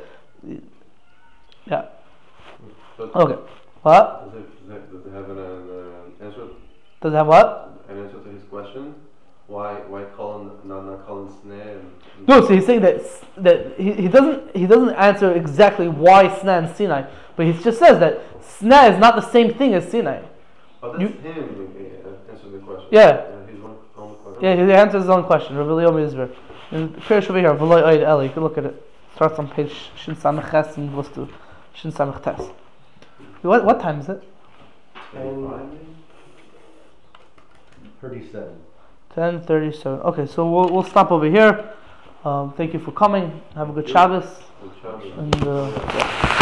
yeah. But Okay. What? Does it, does it, does it have an, uh, answer? Does it have what? An answer to his question? Why why Colin not not Colin Sneh? And, and No, so he's saying that that he, he doesn't he doesn't answer exactly why Sneh and Sinai, but he just says that Sneh is not the same thing as Sinai. Oh, that's You- him uh, answering the question. Yeah. Uh, he's one own question. Yeah, he answers his own question. Rabbi Yomi Isber. And Pirish over here, V'loi Oid Eli. You can look at it. Starts on page Shin Samech Ches and goes to Shin Samech Tes. What what time is it? eighty-five, maybe? thirty-seven. ten thirty-seven. Okay, so we'll we'll stop over here. Um, thank you for coming. Have a good Shabbos. Good job. And uh,